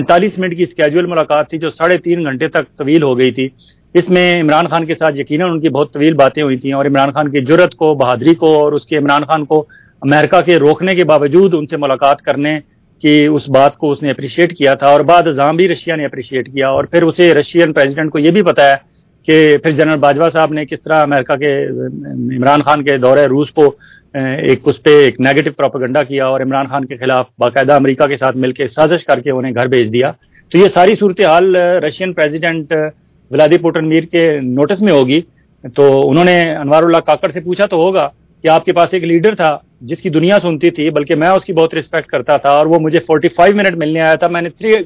45 minute کی schedule ملاقات تھی جو 3.5 گھنٹے تک طویل ہو گئی تھی. اس میں عمران خان کے ساتھ یقیناً ان کی بہت طویل باتیں ہوئی تھیں، اور عمران خان کی جرت کو، بہادری کو، اور اس کے عمران خان کو امریکہ کے روکنے کے باوجود ان سے ملاقات کرنے کی اس بات کو اس نے اپریشیٹ کیا تھا، اور بعد ازاں بھی رشیا نے اپریشیٹ کیا. اور پھر اسے رشین پریزیڈنٹ کو یہ بھی پتا ہے کہ پھر جنرل باجوہ صاحب نے کس طرح امریکہ کے عمران خان کے دورہ روس کو اس پہ ایک نیگیٹو پروپیگنڈا کیا، اور عمران خان کے خلاف باقاعدہ امریکہ کے ساتھ مل کے سازش کر کے انہیں گھر بھیج دیا. تو یہ ساری صورتحال رشین پریزیڈنٹ ولادی پوٹن میر کے نوٹس میں ہوگی. تو انہوں نے انوار اللہ کاکڑ سے پوچھا تو ہوگا کہ آپ کے پاس ایک لیڈر تھا جس کی دنیا سنتی تھی، بلکہ میں اس کی بہت رسپیکٹ کرتا تھا، اور وہ مجھے 45 منٹ ملنے آیا تھا. میں نے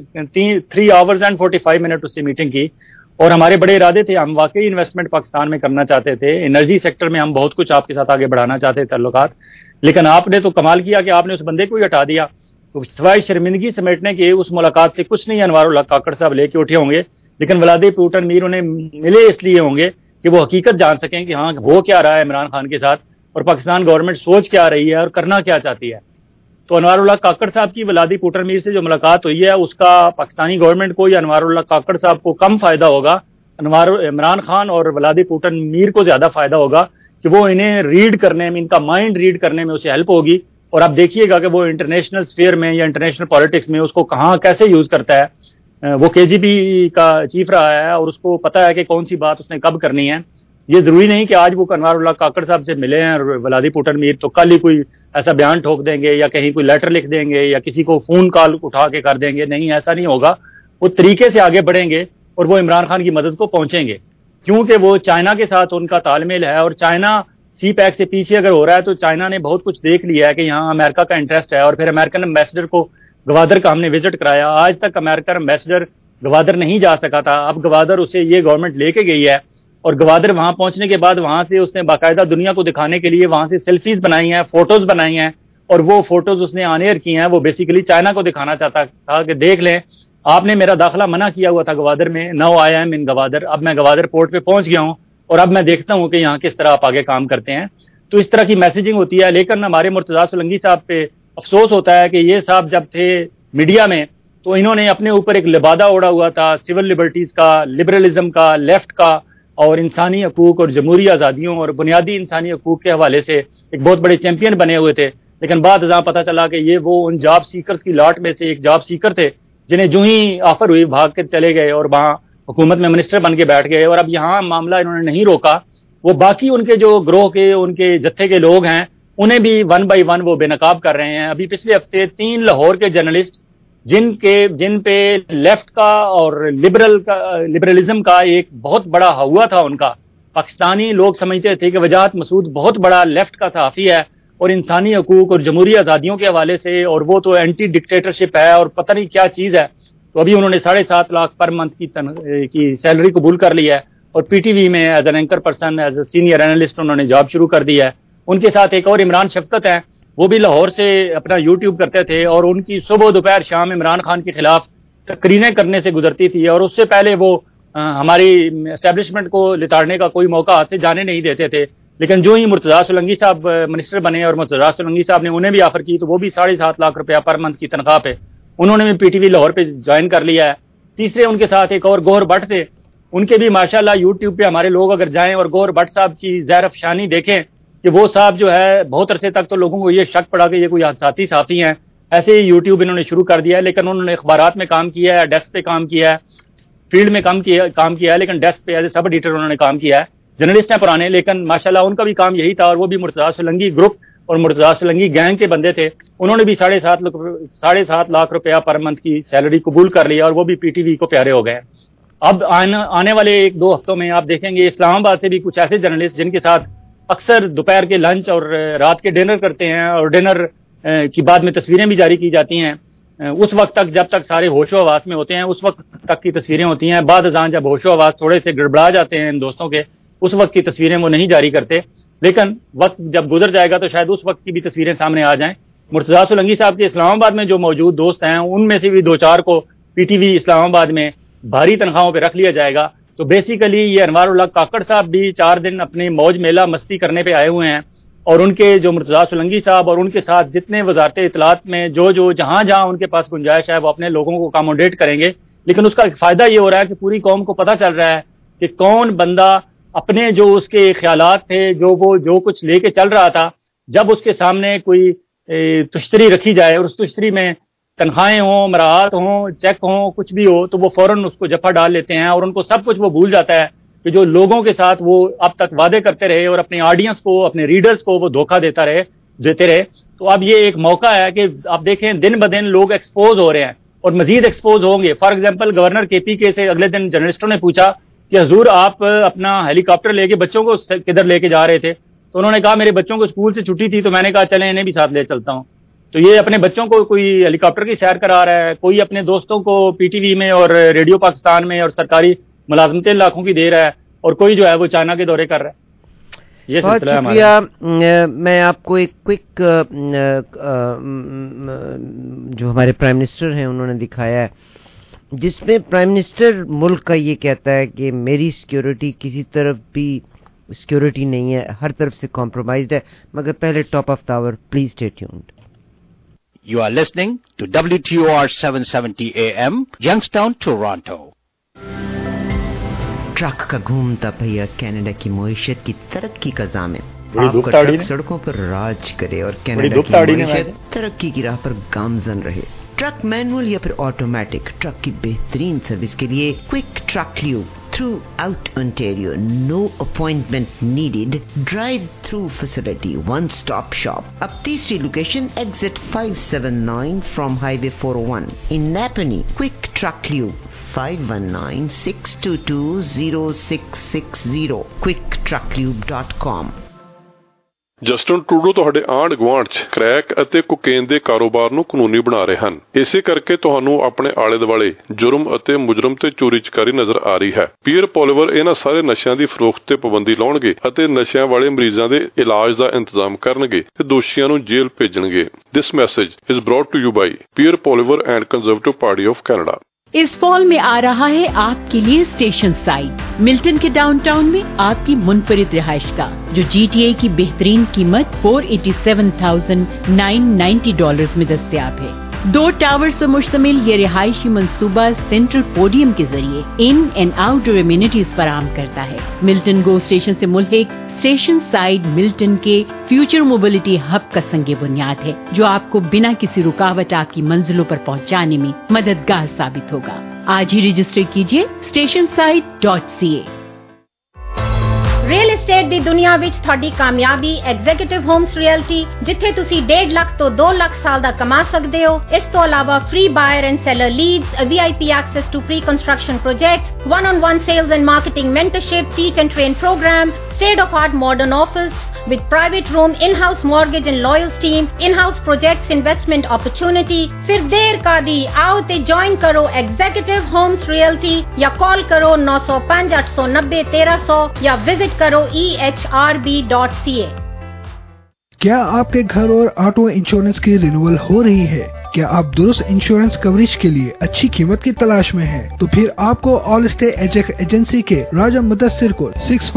3 hours and 45 minutes اس سے میٹنگ کی، اور ہمارے بڑے ارادے تھے. ہم واقعی انویسٹمنٹ پاکستان میں کرنا چاہتے تھے، انرجی سیکٹر میں ہم بہت کچھ آپ کے ساتھ آگے بڑھانا چاہتے تھے تعلقات. لیکن آپ نے تو کمال کیا کہ آپ نے اس بندے کو ہی ہٹا دیا. تو سوائے شرمندگی سمیٹنے کے اس ملاقات سے کچھ نہیں انوار اللہ کاکڑ صاحب لے کے اٹھے ہوں گے، لیکن ولادی پوٹن میر انہیں ملے اس لیے ہوں گے کہ وہ حقیقت جان سکیں کہ ہاں ہو کیا رہا ہے عمران خان کے ساتھ، اور پاکستان گورنمنٹ سوچ کیا رہی ہے اور کرنا کیا چاہتی ہے. تو انوار اللہ کاکڑ صاحب کی ولادی پوٹن میر سے جو ملاقات ہوئی ہے اس کا پاکستانی گورنمنٹ کو یا انوار اللہ کاکڑ صاحب کو کم فائدہ ہوگا. عمران خان اور ولادی پوٹن میر کو زیادہ فائدہ ہوگا کہ وہ انہیں ریڈ کرنے میں، ان کا مائنڈ ریڈ کرنے میں اسے ہیلپ ہوگی. اور آپ دیکھیے گا کہ وہ انٹرنیشنل سفیئر میں یا انٹرنیشنل پالیٹکس میں اس کو کہاں کیسے یوز کرتا ہے. وہ KGB کا چیف رہا ہے اور اس کو پتا ہے کہ کون سی بات اس نے کب کرنی ہے. یہ ضروری نہیں کہ آج وہ انوار اللہ کاکڑ صاحب سے ملے ہیں اور ولادی پوٹن میر تو کل ہی کوئی ایسا بیان ٹھوک دیں گے یا کہیں کوئی لیٹر لکھ دیں گے یا کسی کو فون کال اٹھا کے کر دیں گے. نہیں، ایسا نہیں ہوگا. وہ طریقے سے آگے بڑھیں گے اور وہ عمران خان کی مدد کو پہنچیں گے، کیونکہ وہ چائنا کے ساتھ ان کا تال میل ہے، اور چائنا سی پیک سے پیچھے اگر ہو رہا ہے تو چائنا نے بہت کچھ دیکھ لیا ہے کہ یہاں امریکہ کا انٹرسٹ ہے. اور پھر امریکن امبیسڈر کو گوادر کا ہم نے وزٹ کرایا. آج تک امریکن امبیسڈر گوادر نہیں جا سکا تھا. اب گوادر اسے یہ گورنمنٹ لے کے گئی ہے، اور گوادر وہاں پہنچنے کے بعد وہاں سے اس نے باقاعدہ دنیا کو دکھانے کے لیے وہاں سے سیلفیز بنائی ہیں، فوٹوز بنائی ہیں، اور وہ فوٹوز اس نے آن ایئر کی ہیں. وہ بیسیکلی چائنا کو دکھانا چاہتا تھا کہ دیکھ لیں، آپ نے میرا داخلہ منع کیا ہوا تھا گوادر میں. Now I am in Gwadar. اب میں گوادر پورٹ پہ پہنچ گیا ہوں اور اب میں دیکھتا ہوں کہ یہاں کس طرح آپ آگے کام کرتے ہیں. تو اس طرح کی میسیجنگ ہوتی ہے. لیکن ہمارے مرتضیٰ سولنگی صاحب پہ افسوس ہوتا ہے کہ یہ صاحب جب تھے میڈیا میں تو انہوں نے اپنے اوپر ایک لبادہ اوڑا ہوا تھا سول لبرٹیز کا، لبرلزم کا، لیفٹ کا، اور انسانی حقوق اور جمہوری آزادیوں اور بنیادی انسانی حقوق کے حوالے سے ایک بہت بڑے چیمپئن بنے ہوئے تھے. لیکن بعد ازاں پتہ چلا کہ یہ وہ ان جاب سیکرز کی لاٹ میں سے ایک جاب سیکر تھے جنہیں جو ہی آفر ہوئی بھاگ کے چلے گئے اور وہاں حکومت میں منسٹر بن کے بیٹھ گئے. اور اب یہاں معاملہ انہوں نے نہیں روکا. وہ باقی ان کے جو گروہ کے، ان کے جتھے کے لوگ ہیں، انہیں بھی 1 by 1 وہ بے نقاب کر رہے ہیں. ابھی پچھلے ہفتے 3 لاہور کے جرنلسٹ جن پہ لیفٹ کا اور لبرلزم کا ایک بہت بڑا ہوا تھا، ان کا پاکستانی لوگ سمجھتے تھے کہ وجاہت مسعود بہت بڑا لیفٹ کا صحافی ہے اور انسانی حقوق اور جمہوری آزادیوں کے حوالے سے، اور وہ تو اینٹی ڈکٹیٹرشپ ہے اور پتہ نہیں کیا چیز ہے. تو ابھی انہوں نے 7.5 لاکھ پر منتھ کی سیلری قبول کر لی ہے، اور PTV میں as an anchor person, as a senior analyst انہوں نے جاب شروع کر دی ہے. ان کے ساتھ ایک اور عمران شفقت ہیں، وہ بھی لاہور سے اپنا YouTube کرتے تھے، اور ان کی صبح دوپہر شام عمران خان کے خلاف تقریریں کرنے سے گزرتی تھی، اور اس سے پہلے وہ ہماری اسٹیبلشمنٹ کو لتاڑنے کا کوئی موقع ہاتھ سے جانے نہیں دیتے تھے. لیکن جو ہی مرتضیٰ سولنگی صاحب منسٹر بنے اور مرتضیٰ سولنگی صاحب نے انہیں بھی آفر کی، تو وہ بھی 7.5 لاکھ روپیہ پر منتھ کی تنخواہ پہ انہوں نے بھی PTV لاہور پہ جوائن کر لیا ہے. تیسرے ان کے ساتھ ایک اور گوہر بٹ تھے، ان کے بھی ماشاءاللہ YouTube پہ ہمارے لوگ اگر جائیں اور گوہر بٹ صاحب کی زہر افشانی دیکھیں کہ وہ صاحب جو ہے بہت عرصے تک تو لوگوں کو یہ شک پڑا کہ یہ کوئی حادثاتی صحافی ہیں. ایسے ہی YouTube انہوں نے شروع کر دیا ہے، لیکن انہوں نے اخبارات میں کام کیا ہے، ڈیسک پہ کام کیا ہے، فیلڈ میں کام کیا ہے، لیکن ڈیسک پہ ایز اے سب ایڈیٹر انہوں نے کام کیا ہے. جرنلسٹ ہیں پرانے، لیکن ماشاءاللہ ان کا بھی کام یہی تھا، اور وہ بھی مرتضیٰ سولنگی گروپ اور مرتضیٰ سولنگی گینگ کے بندے تھے. انہوں نے بھی 7.5 لاکھ روپیہ پر منتھ کی سیلری قبول کر لی، اور وہ بھی PTV کو پیارے ہو گئے. اب آنے والے 1-2 ہفتوں میں آپ دیکھیں گے اسلام آباد سے بھی کچھ ایسے جرنلسٹ جن کے ساتھ اکثر دوپہر کے لنچ اور رات کے ڈنر کرتے ہیں، اور ڈنر کی بعد میں تصویریں بھی جاری کی جاتی ہیں. اس وقت تک جب تک سارے ہوش و حواس میں ہوتے ہیں اس وقت تک کی تصویریں ہوتی ہیں. بعد ازاں جب ہوش و حواس تھوڑے سے گڑبڑا جاتے ہیں ان دوستوں کے، اس وقت کی تصویریں وہ نہیں جاری کرتے. لیکن وقت جب گزر جائے گا تو شاید اس وقت کی بھی تصویریں سامنے آ جائیں. مرتضیٰ سولنگی صاحب کے اسلام آباد میں جو موجود دوست ہیں ان میں سے بھی 2-4 کو PTV اسلام آباد میں بھاری تنخواہوں پہ رکھ لیا جائے گا. تو بیسیکلی یہ انوار اللہ کاکڑ صاحب بھی 4 دن اپنی موج میلہ مستی کرنے پہ آئے ہوئے ہیں، اور ان کے جو مرتضیٰ سولنگی صاحب اور ان کے ساتھ جتنے وزارت اطلاعات میں جو جہاں ان کے پاس گنجائش ہے وہ اپنے لوگوں کو اکاموڈیٹ کریں گے. لیکن اس کا ایک فائدہ یہ ہو رہا ہے کہ پوری قوم کو پتہ چل رہا ہے کہ کون بندہ اپنے جو اس کے خیالات تھے جو کچھ لے کے چل رہا تھا، جب اس کے سامنے کوئی تشتری رکھی جائے اور اس تشتری میں تنخواہیں ہوں، مراعات ہوں، چیک ہوں، کچھ بھی ہو تو وہ فوراً اس کو جفا ڈال لیتے ہیں اور ان کو سب کچھ وہ بھول جاتا ہے کہ جو لوگوں کے ساتھ وہ اب تک وعدے کرتے رہے اور اپنی آڈینس کو، اپنے ریڈرز کو وہ دھوکہ دیتے رہے. تو اب یہ ایک موقع ہے کہ آپ دیکھیں دن بدن لوگ ایکسپوز ہو رہے ہیں اور مزید ایکسپوز ہوں گے. فار ایگزامپل گورنر کے پی کے سے اگلے دن جرنلسٹوں نے پوچھا کہ حضور آپ اپنا ہیلی کاپٹر لے کے بچوں کو کدھر لے کے جا رہے تھے؟ تو انہوں نے کہا میرے بچوں کو اسکول سے چھٹی تھی تو میں نے کہا چلیں انہیں بھی ساتھ لے چلتا ہوں. تو یہ اپنے بچوں کو کوئی ہیلی کاپٹر کی سیر کرا رہا ہے، کوئی اپنے دوستوں کو پی ٹی وی میں اور ریڈیو پاکستان میں اور سرکاری ملازمتیں لاکھوں کی دے رہا ہے، اور کوئی جو ہے وہ چائنا کے دورے کر رہا ہے. یہ بہت سلسلہ ہے شکریہ. میں آپ کو ایک کوئک جو ہمارے پرائم منسٹر ہیں انہوں نے دکھایا ہے جس میں پرائم منسٹر ملک کا یہ کہتا ہے کہ میری سیکیورٹی کسی طرف بھی سیکیورٹی نہیں ہے، ہر طرف سے کمپرومائزڈ ہے. مگر پہلے top of tower, please stay tuned. You are listening to WTOR 770 AM, Youngstown, Toronto. Truck کا گھومتا پہیا کینیڈا کی معیشت کی ترقی کا ضامن. بڑی آپ دھوپ کا تاڑی ٹرک نے سڑکوں پر راج کرے اور بڑی کینیڈا دھوپ کی تاڑی نے معیشت ترقی کی راہ پر گامزن رہے. ٹرک مینول یا پھر آٹومیٹک، ٹرک کی بہترین سروس کے لیے quick truck lube throughout Ontario. No appointment needed, drive through facility, one stop shop. اب تیسری location exit 579 from highway 401 in Napanee. Quick truck lube 5196220660 quicktrucklube.com. Justin Trudeau ਤੁਹਾਡੇ ਆਂਢ ਗੁਆਂਢ 'ਚ ਕ੍ਰੈਕ ਅਤੇ ਕੋਕੇਨ ਦੇ ਕਾਰੋਬਾਰ ਨੂੰ ਕਾਨੂੰਨੀ ਬਣਾ ਰਹੇ ਹਨ. ਇਸੇ ਕਰਕੇ ਤੁਹਾਨੂੰ ਆਪਣੇ ਆਲੇ ਦੁਆਲੇ ਜੁਰਮ ਅਤੇ ਮੁਜਰਮ ਤੇ ਚੋਰੀ ਚਕਾਰੀ ਨਜ਼ਰ ਆ ਰਹੀ ਹੈ. ਪੀਅਰ ਪੋਲੀਵਰ ਇਹਨਾਂ ਸਾਰੇ ਨਸ਼ਿਆਂ ਦੀ ਫਰੋਖਤ ਤੇ ਪਾਬੰਦੀ ਲਾਉਣਗੇ ਅਤੇ ਨਸ਼ਿਆਂ ਵਾਲੇ ਮਰੀਜ਼ਾਂ ਦੇ ਇਲਾਜ ਦਾ ਇੰਤਜ਼ਾਮ ਕਰਨਗੇ ਤੇ ਦੋਸ਼ੀਆਂ ਨੂੰ ਜੇਲ੍ਹ ਭੇਜਣਗੇ. This message is brought to you by Pierre Poilievre and conservative party of Canada. इस फॉल में आ रहा है आपके लिए स्टेशन साइड मिल्टन के डाउनटाउन में आपकी मुनफरिद रिहाइश का, जो GTA की बेहतरीन कीमत $487,990 में दस्तयाब है. 2 टावर से मुश्तमिल ये रिहायशी मंसूबा सेंट्रल पोडियम के जरिए इन एंड आउटडोर एमिनिटीज फराहम करता है. मिल्टन गो स्टेशन से मुल्हिक स्टेशन साइड मिल्टन के फ्यूचर मोबिलिटी हब का संगे बुनियाद है, जो आपको बिना किसी रुकावट आपकी मंजिलों पर पहुंचाने में मददगार साबित होगा. आज ही रजिस्टर कीजिए stationside.ca. ਰੀਅਲ ਏਸਟੇਟ ਦੀ ਦੁਨੀਆ ਵਿੱਚ ਤੁਹਾਡੀ ਕਾਮਯਾਬੀ ਐਗਜ਼ੀਕਿਊਟਿਵ ਹੋਮਸ ਰੀਅਲਟੀ, ਜਿੱਥੇ ਤੁਸੀਂ 1.5 ਲੱਖ ਤੋਂ 2 ਲੱਖ ਸਾਲ ਦਾ ਕਮਾ ਸਕਦੇ ਹੋ. ਇਸ ਤੋਂ ਇਲਾਵਾ free buyer and seller leads, VIP access to pre construction projects, one-on-one sales and marketing mentorship, teach and train program, state of art modern office with private room, in-house mortgage and lawyers team, in-house projects investment opportunity. پھر دیر کا دی، آؤ تے join کرو executive homes reality یا کال کرو 905-890-1300 یا visit کرو ehrb.ca. کیا آپ کے گھر اور آٹو انشورنس کی رینیول ہو رہی ہے؟ کیا آپ درست انشورنس کوریج کے لیے اچھی قیمت کی تلاش میں ہیں؟ تو پھر آپ کو آل اسٹے ایجنسی کے راجہ مدثر کو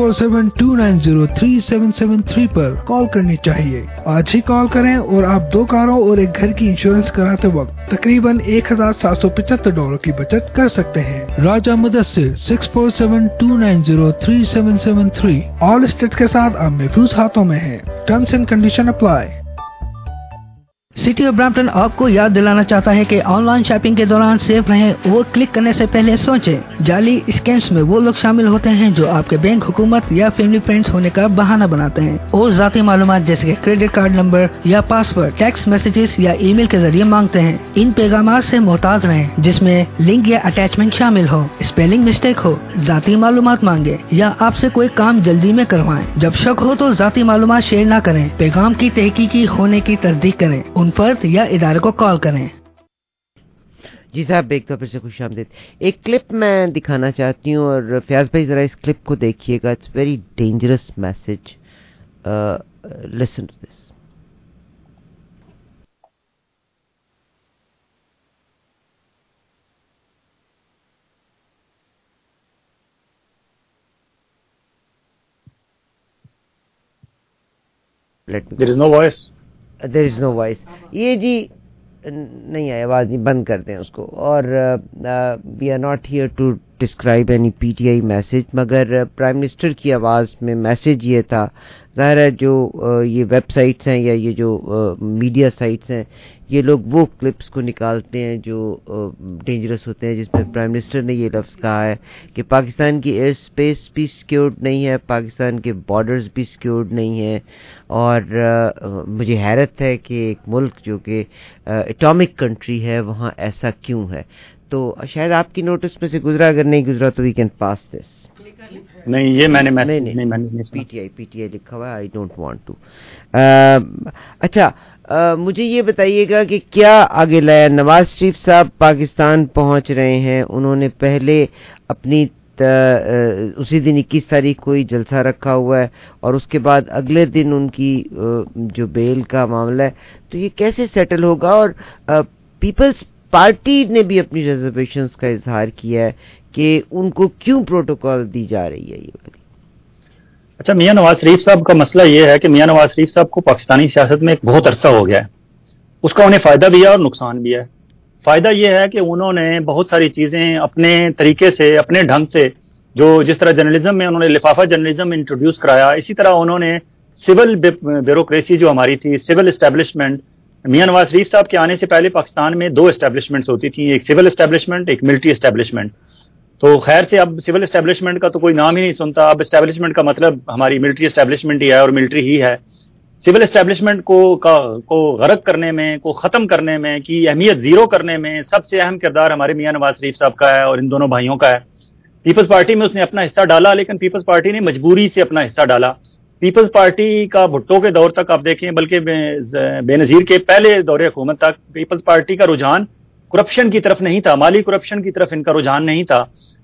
6472903773 پر کال کرنی چاہیے. آج ہی کال کریں اور آپ 2 کاروں اور 1 گھر کی انشورنس کراتے وقت تقریباً $1,775 کی بچت کر سکتے ہیں. راجہ مدثر 6472903773. آل اسٹیٹ کے ساتھ آپ محفوظ ہاتھوں میں ہیں. Terms and condition apply. City of Brampton آپ کو یاد دلانا چاہتا ہے کہ آن لائن شاپنگ کے دوران سیف رہیں اور کلک کرنے سے پہلے سوچیں. جعلی اسکیمز میں وہ لوگ شامل ہوتے ہیں جو آپ کے بینک، حکومت یا فیملی فرینڈز ہونے کا بہانہ بناتے ہیں اور ذاتی معلومات جیسے کہ کریڈٹ کارڈ نمبر یا پاسورڈ ٹیکسٹ میسیجز یا ای میل کے ذریعے مانگتے ہیں. ان پیغامات سے محتاط رہیں جس میں لنک یا اٹیچمنٹ شامل ہو، اسپیلنگ مسٹیک ہو، ذاتی معلومات مانگے یا آپ سے کوئی کام جلدی میں کروائیں. جب شک ہو تو ذاتی معلومات شیئر نہ کریں. پیغام کی تحقیقی ہونے کی تصدیق کریں. ان فرد یا ادارے کو کال کریں. جی صاحب، ایک دفعہ پھر سے خوش آمدید. ایک کلپ میں دکھانا چاہتی ہوں اور فیاض بھائی ذرا اس کلپ کو دیکھیے گا. It's very dangerous message. Listen to this. There is no voice. There is no voice. یہ جی نہیں آئی آواز نہیں, بند کرتے ہیں اس کو. اور we are not here to describe any P T I message, مگر پرائم منسٹر کی آواز میں میسج یہ تھا. ظاہر ہے جو یہ ویب سائٹس ہیں یا یہ جو میڈیا سائٹس ہیں, یہ لوگ وہ کلپس کو نکالتے ہیں جو ڈینجرس ہوتے ہیں, جس میں پرائم منسٹر نے یہ لفظ کہا ہے کہ پاکستان کی ایئر اسپیس بھی سیکیورڈ نہیں ہے, پاکستان کے بارڈرز بھی سیکیورڈ نہیں ہیں. اور مجھے حیرت ہے کہ ایک ملک جو کہ اٹامک کنٹری ہے وہاں ایسا کیوں ہے. تو شاید آپ کی نوٹس میں سے گزرا, اگر نہیں گزرا تو وی کین پاس دس. نہیں, یہ میں نے پی ٹی آئی لکھا ہوا ہے, آئی ڈونٹ وانٹ ٹو. اچھا, مجھے یہ بتائیے گا کہ کیا آگے لایا. نواز شریف صاحب پاکستان پہنچ رہے ہیں, انہوں نے پہلے اپنی اسی دن 21 تاریخ کو ہی جلسہ رکھا ہوا ہے, اور اس کے بعد اگلے دن ان کی جو بیل کا معاملہ ہے, تو یہ کیسے سیٹل ہوگا؟ اور پیپلز پارٹی نے بھی اپنی ریزرویشنز کا اظہار کیا ہے کہ ان کو کیوں پروٹوکال دی جا رہی ہے یہ والی. اچھا, میاں نواز شریف صاحب کا مسئلہ یہ ہے کہ میاں نواز شریف صاحب کو پاکستانی سیاست میں بہت عرصہ ہو گیا ہے. اس کا انہیں فائدہ بھی ہے اور نقصان بھی ہے. فائدہ یہ ہے کہ انہوں نے بہت ساری چیزیں اپنے طریقے سے, اپنے ڈھنگ سے, جس طرح جرنلزم میں انہوں نے لفافہ جرنلزم انٹروڈیوس کرایا, اسی طرح انہوں نے سول بیوروکریسی جو ہماری تھی, سول اسٹیبلشمنٹ. میاں نواز شریف صاحب کے آنے سے پہلے پاکستان میں 2 اسٹیبلشمنٹس ہوتی تھیں, ایک سول اسٹیبلشمنٹ, ایک ملٹری اسٹیبلشمنٹ. تو خیر سے اب سول اسٹیبلشمنٹ کا تو کوئی نام ہی نہیں سنتا. اب اسٹیبلشمنٹ کا مطلب ہماری ملٹری اسٹیبلشمنٹ ہی ہے اور ملٹری ہی ہے. سول اسٹیبلشمنٹ کو غرق کرنے میں, کو ختم کرنے میں, کی اہمیت زیرو کرنے میں سب سے اہم کردار ہمارے میاں نواز شریف صاحب کا ہے اور ان دونوں بھائیوں کا ہے. پیپلز پارٹی میں اس نے اپنا حصہ ڈالا, لیکن پیپلز پارٹی نے مجبوری سے اپنا حصہ ڈالا. پیپلز پارٹی کا بھٹو کے دور تک آپ دیکھیں, بلکہ بے نظیر کے پہلے دور حکومت تک پیپلز پارٹی کا رجحان کرپشن کی طرف نہیں تھا, مالی کرپشن کی طرف ان کا رجحان نہیں تھا.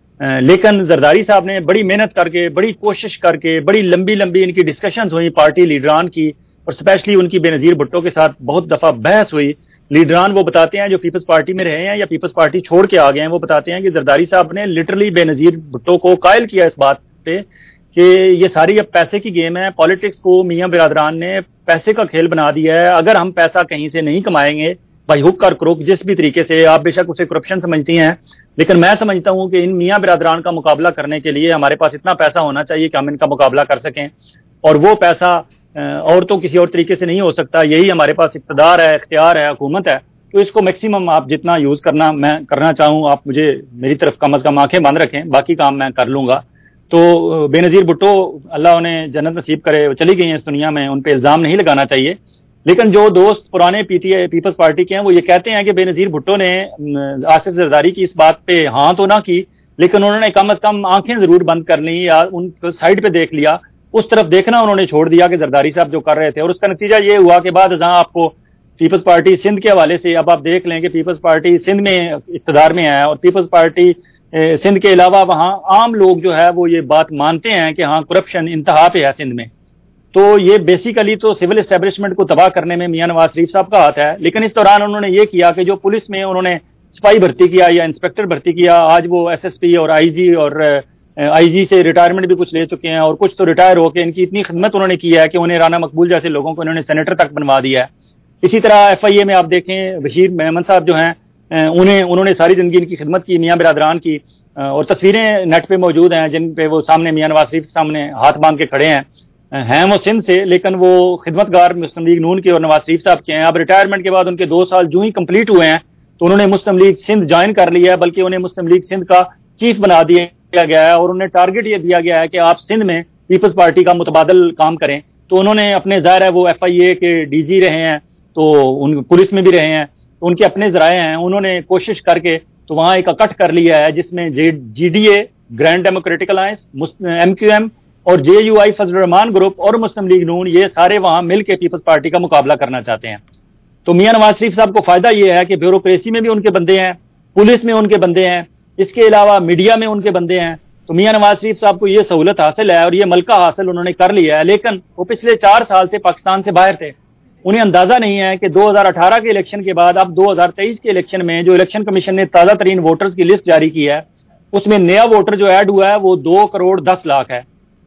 لیکن زرداری صاحب نے بڑی محنت کر کے, بڑی کوشش کر کے, بڑی لمبی ان کی ڈسکشنز ہوئی پارٹی لیڈران کی, اور اسپیشلی ان کی بے نظیر بھٹو کے ساتھ بہت دفعہ بحث ہوئی. لیڈران وہ بتاتے ہیں جو پیپلز پارٹی میں رہے ہیں یا پیپلز پارٹی چھوڑ کے آ گئے ہیں, وہ بتاتے ہیں کہ زرداری صاحب نے لٹرلی بے نظیر بھٹو کو قائل کیا اس بات پہ کہ یہ ساری اب پیسے کی گیم ہے. پالیٹکس کو میاں برادران نے پیسے کا کھیل بنا دیا ہے. اگر ہم پیسہ کہیں سے نہیں کمائیں گے, بائی ہک اور کروک, جس بھی طریقے سے, آپ بے شک اسے کرپشن سمجھتی ہیں, لیکن میں سمجھتا ہوں کہ ان میاں برادران کا مقابلہ کرنے کے لیے ہمارے پاس اتنا پیسہ ہونا چاہیے کہ ہم ان کا مقابلہ کر سکیں, اور وہ پیسہ اور تو کسی اور طریقے سے نہیں ہو سکتا. یہی ہمارے پاس اقتدار ہے, اختیار ہے, حکومت ہے. تو اس کو میکسیمم آپ جتنا یوز میں کرنا چاہوں, آپ مجھے میری طرف کم از کم آنکھیں بند رکھیں, باقی کام میں کر لوں گا. تو بے نظیر بھٹو اللہ انہیں جنت نصیب کرے, وہ چلی گئی ہیں اس دنیا میں, ان پہ الزام نہیں لگانا چاہیے. لیکن جو دوست پرانے پیپلز پارٹی کے ہیں وہ یہ کہتے ہیں کہ بے نظیر بھٹو نے آصف زرداری کی اس بات پہ ہاں تو نہ کی, لیکن انہوں نے کم از کم آنکھیں ضرور بند کر لی یا ان کو سائڈ پہ دیکھ لیا, اس طرف دیکھنا انہوں نے چھوڑ دیا کہ زرداری صاحب جو کر رہے تھے. اور اس کا نتیجہ یہ ہوا کہ بعد ازاں آپ کو پیپلز پارٹی سندھ کے حوالے سے اب آپ دیکھ لیں کہ پیپلز پارٹی سندھ میں اقتدار میں ہے, اور پیپلز پارٹی سندھ کے علاوہ وہاں عام لوگ جو ہے وہ یہ بات مانتے ہیں کہ ہاں کرپشن انتہا پہ ہے سندھ میں. تو یہ بیسیکلی تو سول اسٹیبلشمنٹ کو تباہ کرنے میں میاں نواز شریف صاحب کا ہاتھ ہے. لیکن اس دوران انہوں نے یہ کیا کہ جو پولیس میں انہوں نے سپاہی بھرتی کیا یا انسپیکٹر بھرتی کیا, آج وہ ایس ایس پی اور آئی جی اور آئی جی سے ریٹائرمنٹ بھی کچھ لے چکے ہیں, اور کچھ تو ریٹائر ہو کے ان کی اتنی خدمت انہوں نے کی ہے کہ انہیں رانا مقبول جیسے لوگوں کو انہوں نے سینیٹر تک بنوا دیا ہے. اسی طرح ایف آئی اے میں آپ دیکھیں بشیر محمد صاحب جو ہیں, انہوں نے ساری زندگی ان کی خدمت کی, میاں برادران کی, اور تصویریں نیٹ پہ موجود ہیں جن پہ وہ سامنے میاں نواز شریف کے سامنے ہاتھ باندھ کے کھڑے ہیں وہ سندھ سے, لیکن وہ خدمت گار مسلم لیگ نون کے اور نواز شریف صاحب کے ہیں. اب ریٹائرمنٹ کے بعد ان کے 2 سال جو ہی کمپلیٹ ہوئے ہیں تو انہوں نے مسلم لیگ سندھ جوائن کر لیا ہے, بلکہ انہیں مسلم لیگ سندھ کا چیف بنا دیا گیا ہے, اور انہیں ٹارگٹ یہ دیا گیا ہے کہ آپ سندھ میں پیپلز پارٹی کا متبادل کام کریں. تو انہوں نے اپنے ظاہر ہے وہ ایف آئی اے کے ڈی جی رہے ہیں, تو ان پولیس میں بھی رہے ہیں, تو ان کے اپنے ذرائع ہیں, انہوں نے کوشش کر کے تو وہاں ایک اکٹھ کر لیا ہے جس میں G D A, grand democratic alliance, M Q M اور J you I Fazal Rahman group اور مسلم لیگ نون, یہ سارے وہاں مل کے پیپلز پارٹی کا مقابلہ کرنا چاہتے ہیں. تو میاں نواز شریف صاحب کو فائدہ یہ ہے کہ بیوروکریسی میں بھی ان کے بندے ہیں, پولیس میں ان کے بندے ہیں, اس کے علاوہ میڈیا میں ان کے بندے ہیں. تو میاں نواز شریف صاحب کو یہ سہولت حاصل ہے اور یہ ملکہ حاصل انہوں نے کر لیا ہے. لیکن وہ پچھلے 4 سال سے پاکستان سے باہر تھے, انہیں اندازہ نہیں ہے کہ 2018 کے الیکشن کے بعد اب 2023 کے الیکشن میں جو الیکشن کمیشن نے تازہ ترین ووٹرز کی لسٹ جاری کی ہے, اس میں نیا ووٹر جو ایڈ ہوا ہے وہ 2 کروڑ 10 لاکھ ہے.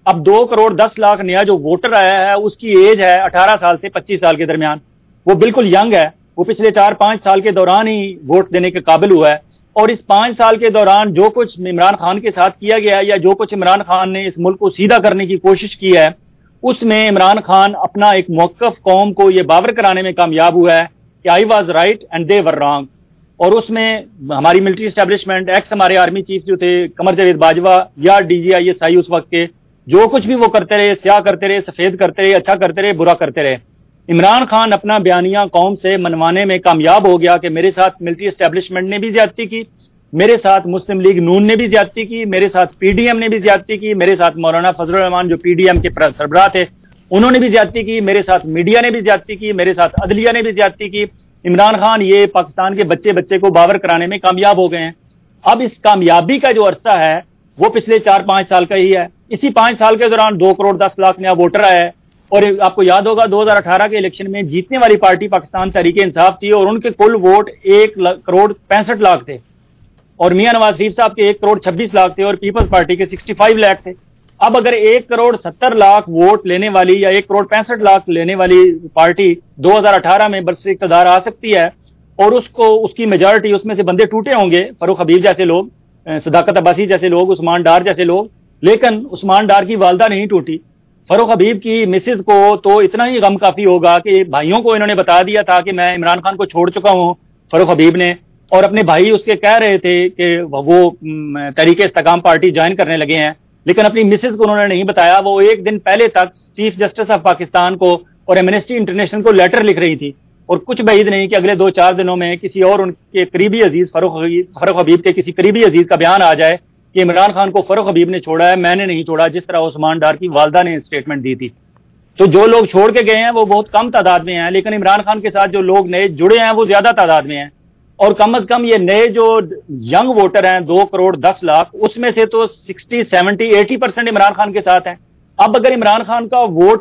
اب 2 کروڑ 10 لاکھ نیا جو ووٹر آیا ہے اس کی ایج ہے 18 سال سے 25 سال کے درمیان. وہ بالکل ینگ ہے, وہ پچھلے 4-5 سال کے دوران ہی ووٹ دینے کے قابل ہوا ہے. اور اس 5 سال کے دوران جو کچھ عمران خان کے ساتھ کیا گیا یا جو کچھ عمران خان نے اس ملک کو سیدھا کرنے کی کوشش کی ہے, اس میں عمران خان اپنا ایک موقف قوم کو یہ باور کرانے میں کامیاب ہوا ہے کہ I was right and they were wrong. اور اس میں ہماری ملٹری اسٹیبلشمنٹ, ایکس ہمارے آرمی چیف جو تھے قمر جاوید باجوہ یا DGI اس وقت کے, جو کچھ بھی وہ کرتے رہے, سیاہ کرتے رہے, سفید کرتے رہے, اچھا کرتے رہے, برا کرتے رہے. عمران خان اپنا بیانیہ قوم سے منوانے میں کامیاب ہو گیا کہ میرے ساتھ ملٹری اسٹیبلشمنٹ نے بھی زیادتی کی, میرے ساتھ مسلم لیگ نون نے بھی زیادتی کی, میرے ساتھ PDM نے بھی زیادتی کی, میرے ساتھ مولانا فضل الرحمان جو PDM کے سربراہ تھے انہوں نے بھی زیادتی کی, میرے ساتھ میڈیا نے بھی زیادتی کی, میرے ساتھ عدلیہ نے بھی زیادتی کی. عمران خان یہ پاکستان کے بچے کو باور کرانے میں کامیاب ہو گئے ہیں. اب اس کامیابی کا جو عرصہ ہے وہ پچھلے 4-5 سال کا ہی ہے. اسی 5 سال کے دوران 2 کروڑ 10 لاکھ نیا ووٹر آیا ہے. اور آپ کو یاد ہوگا 2018 کے الیکشن میں جیتنے والی پارٹی پاکستان تحریک انصاف تھی اور ان کے کل ووٹ 1 کروڑ 65 لاکھ تھے, اور میاں نواز شریف صاحب کے 1 کروڑ 26 لاکھ تھے, اور پیپلز پارٹی کے 65 لاکھ تھے. اب اگر 1 کروڑ 70 لاکھ ووٹ لینے والی یا 1 کروڑ 65 لاکھ لینے والی پارٹی 2018 میں برسر اقتدار آ سکتی ہے, اور اس کی میجارٹی, اس میں سے بندے ٹوٹے ہوں گے, فاروق حبیب جیسے لوگ, صداقت عباسی جیسے لوگ, عثمان ڈار جیسے لوگ, لیکن عثمان ڈار کی والدہ نہیں ٹوٹی. فاروق حبیب کی مسز کو تو اتنا ہی غم کافی ہوگا کہ بھائیوں کو انہوں نے بتا دیا تھا کہ میں عمران خان کو چھوڑ چکا ہوں, فاروق حبیب نے, اور اپنے بھائی اس کے کہہ رہے تھے کہ وہ تحریک استحکام پارٹی جوائن کرنے لگے ہیں, لیکن اپنی مسز کو انہوں نے نہیں بتایا. وہ 1 دن پہلے تک چیف جسٹس آف پاکستان کو اور ایمنسٹی انٹرنیشنل کو لیٹر لکھ رہی تھی, اور کچھ بعید نہیں کہ اگلے 2-4 دنوں میں کسی اور ان کے قریبی عزیز فاروق حبیب کے کسی قریبی عزیز کا بیان آ جائے کہ عمران خان کو فاروق حبیب نے چھوڑا ہے, میں نے نہیں چھوڑا, جس طرح عثمان ڈار کی والدہ نے اسٹیٹمنٹ دی تھی. تو جو لوگ چھوڑ کے گئے ہیں وہ بہت کم تعداد میں ہیں, لیکن عمران خان کے ساتھ جو لوگ نئے جڑے ہیں وہ زیادہ تعداد میں ہیں. اور کم از کم یہ نئے جو ینگ ووٹر ہیں 2 کروڑ 10 لاکھ, اس میں سے تو 60, 70, 80% عمران خان کے ساتھ ہیں. اب اگر عمران خان کا ووٹ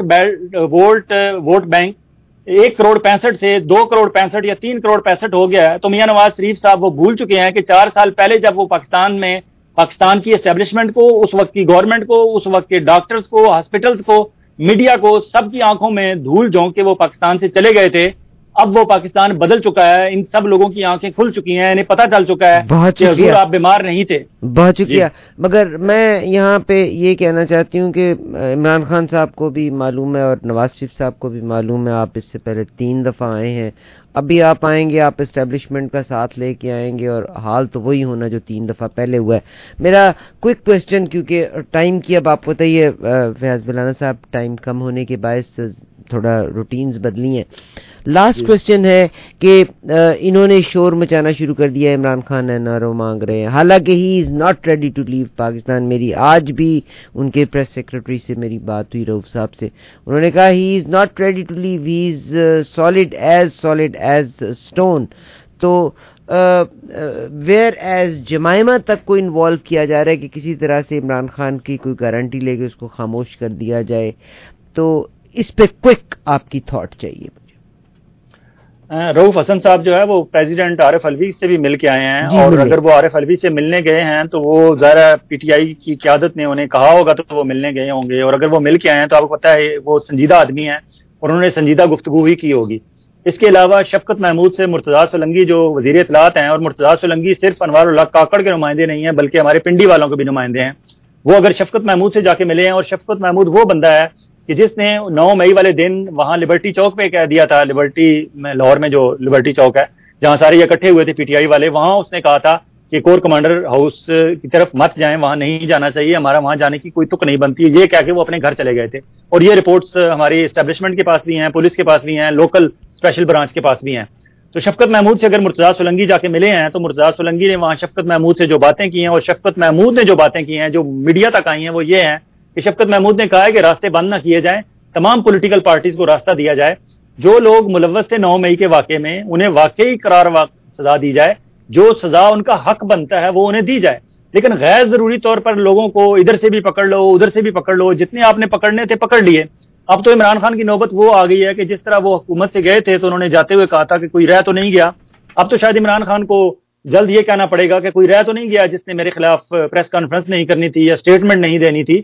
بینک 1 کروڑ 65 سے 2 کروڑ 65 یا 3 کروڑ 65 ہو گیا ہے, تو میاں نواز شریف صاحب وہ بھول چکے ہیں کہ 4 سال پہلے جب وہ پاکستان کی اسٹیبلشمنٹ کو, اس وقت کی گورنمنٹ کو, اس وقت کے ڈاکٹرز کو, ہاسپٹلز کو, میڈیا کو, سب کی آنکھوں میں دھول جھونک کے وہ پاکستان سے چلے گئے تھے. اب وہ پاکستان بدل چکا ہے, ان سب لوگوں کی آنکھیں کھل چکی ہیں, انہیں پتہ چل چکا ہے کہ حضور آپ بیمار نہیں تھے. بہت شکریہ. مگر میں یہاں پہ یہ کہنا چاہتی ہوں کہ عمران خان صاحب کو بھی معلوم ہے اور نواز شریف صاحب کو بھی معلوم ہے, آپ اس سے پہلے 3 دفعہ آئے ہیں, ابھی آپ آئیں گے, آپ اسٹیبلشمنٹ کا ساتھ لے کے آئیں گے, اور حال تو وہی ہونا جو 3 دفعہ پہلے ہوا ہے. میرا کوئک کویسچن, کیونکہ ٹائم کی اب آپ کو بتائیے فیاض بلانا صاحب, ٹائم کم ہونے کے باعث تھوڑا روٹینز بدلی ہیں. لاسٹ کویسچن ہے کہ انہوں نے شور مچانا شروع کر دیا, Imran Khan N R O مانگ رہے ہیں, حالانکہ he is not ready to leave Pakistan. میری آج بھی ان کے پریس سیکرٹری سے میری بات ہوئی, رؤف صاحب سے, انہوں نے کہا he is not ready to leave, he is solid as stone. تو ویئر ایز جمائمہ تک کو انوالو کیا جا رہا ہے کہ کسی طرح سے عمران خان کی کوئی گارنٹی لے کے اس کو خاموش کر دیا جائے. تو اس پہ کوئک آپ کی تھاٹ چاہیے مجھے. رؤف حسن صاحب جو ہے وہ پریزیڈنٹ عارف الوی سے بھی مل کے آئے ہیں, اور اگر وہ عارف الوی سے ملنے گئے ہیں تو وہ ظاہر PTI کی قیادت نے انہیں کہا ہوگا تو وہ ملنے گئے ہوں گے, اور اگر وہ مل کے آئے ہیں تو آپ کو پتہ ہے وہ سنجیدہ آدمی ہیں اور انہوں نے سنجیدہ گفتگو ہی کی ہوگی. اس کے علاوہ شفقت محمود سے مرتضیٰ سولنگی جو وزیر اطلاعات ہیں, اور مرتضیٰ سولنگی صرف انوار اللہ کاکڑ کے نمائندے نہیں ہیں بلکہ ہمارے پنڈی والوں کے بھی نمائندے ہیں, وہ اگر شفقت محمود سے جا کے ملے ہیں, اور شفقت محمود وہ بندہ ہے کہ جس نے 9 مئی والے دن وہاں لبرٹی چوک پہ کہہ دیا تھا, لبرٹی میں لاہور میں جو لبرٹی چوک ہے جہاں سارے اکٹھے ہوئے تھے PTI والے, وہاں اس نے کہا تھا کہ کور کمانڈر ہاؤس کی طرف مت جائیں, وہاں نہیں جانا چاہیے, ہمارا وہاں جانے کی کوئی تک نہیں بنتی ہے, یہ کہہ کے وہ اپنے گھر چلے گئے تھے. اور یہ رپورٹس ہماری اسٹیبلشمنٹ کے پاس بھی ہیں, پولیس کے پاس بھی ہیں, لوکل اسپیشل برانچ کے پاس بھی ہیں. تو شفقت محمود سے اگر مرتضیٰ سولنگی جا کے ملے ہیں تو مرتضیٰ سولنگی نے وہاں شفقت محمود سے جو باتیں کی ہیں, اور شفقت محمود نے جو باتیں کی ہیں جو میڈیا تک آئی ہیں, وہ یہ ہیں کہ شفقت محمود نے کہا ہے کہ راستے بند نہ کیے جائیں, تمام پولیٹیکل پارٹیز کو راستہ دیا جائے, جو لوگ ملوث تھے 9 مئی کے واقعے میں انہیں واقعی قرار سزا دی جائے, جو سزا ان کا حق بنتا ہے وہ انہیں دی جائے, لیکن غیر ضروری طور پر لوگوں کو ادھر سے بھی پکڑ لو ادھر سے بھی پکڑ لو, جتنے آپ نے پکڑنے تھے پکڑ لیے. اب تو عمران خان کی نوبت وہ آ گئی ہے کہ جس طرح وہ حکومت سے گئے تھے تو انہوں نے جاتے ہوئے کہا تھا کہ کوئی رہ تو نہیں گیا, اب تو شاید عمران خان کو جلد یہ کہنا پڑے گا کہ کوئی رہ تو نہیں گیا جس نے میرے خلاف پریس کانفرنس نہیں کرنی تھی یا اسٹیٹمنٹ نہیں دینی تھی.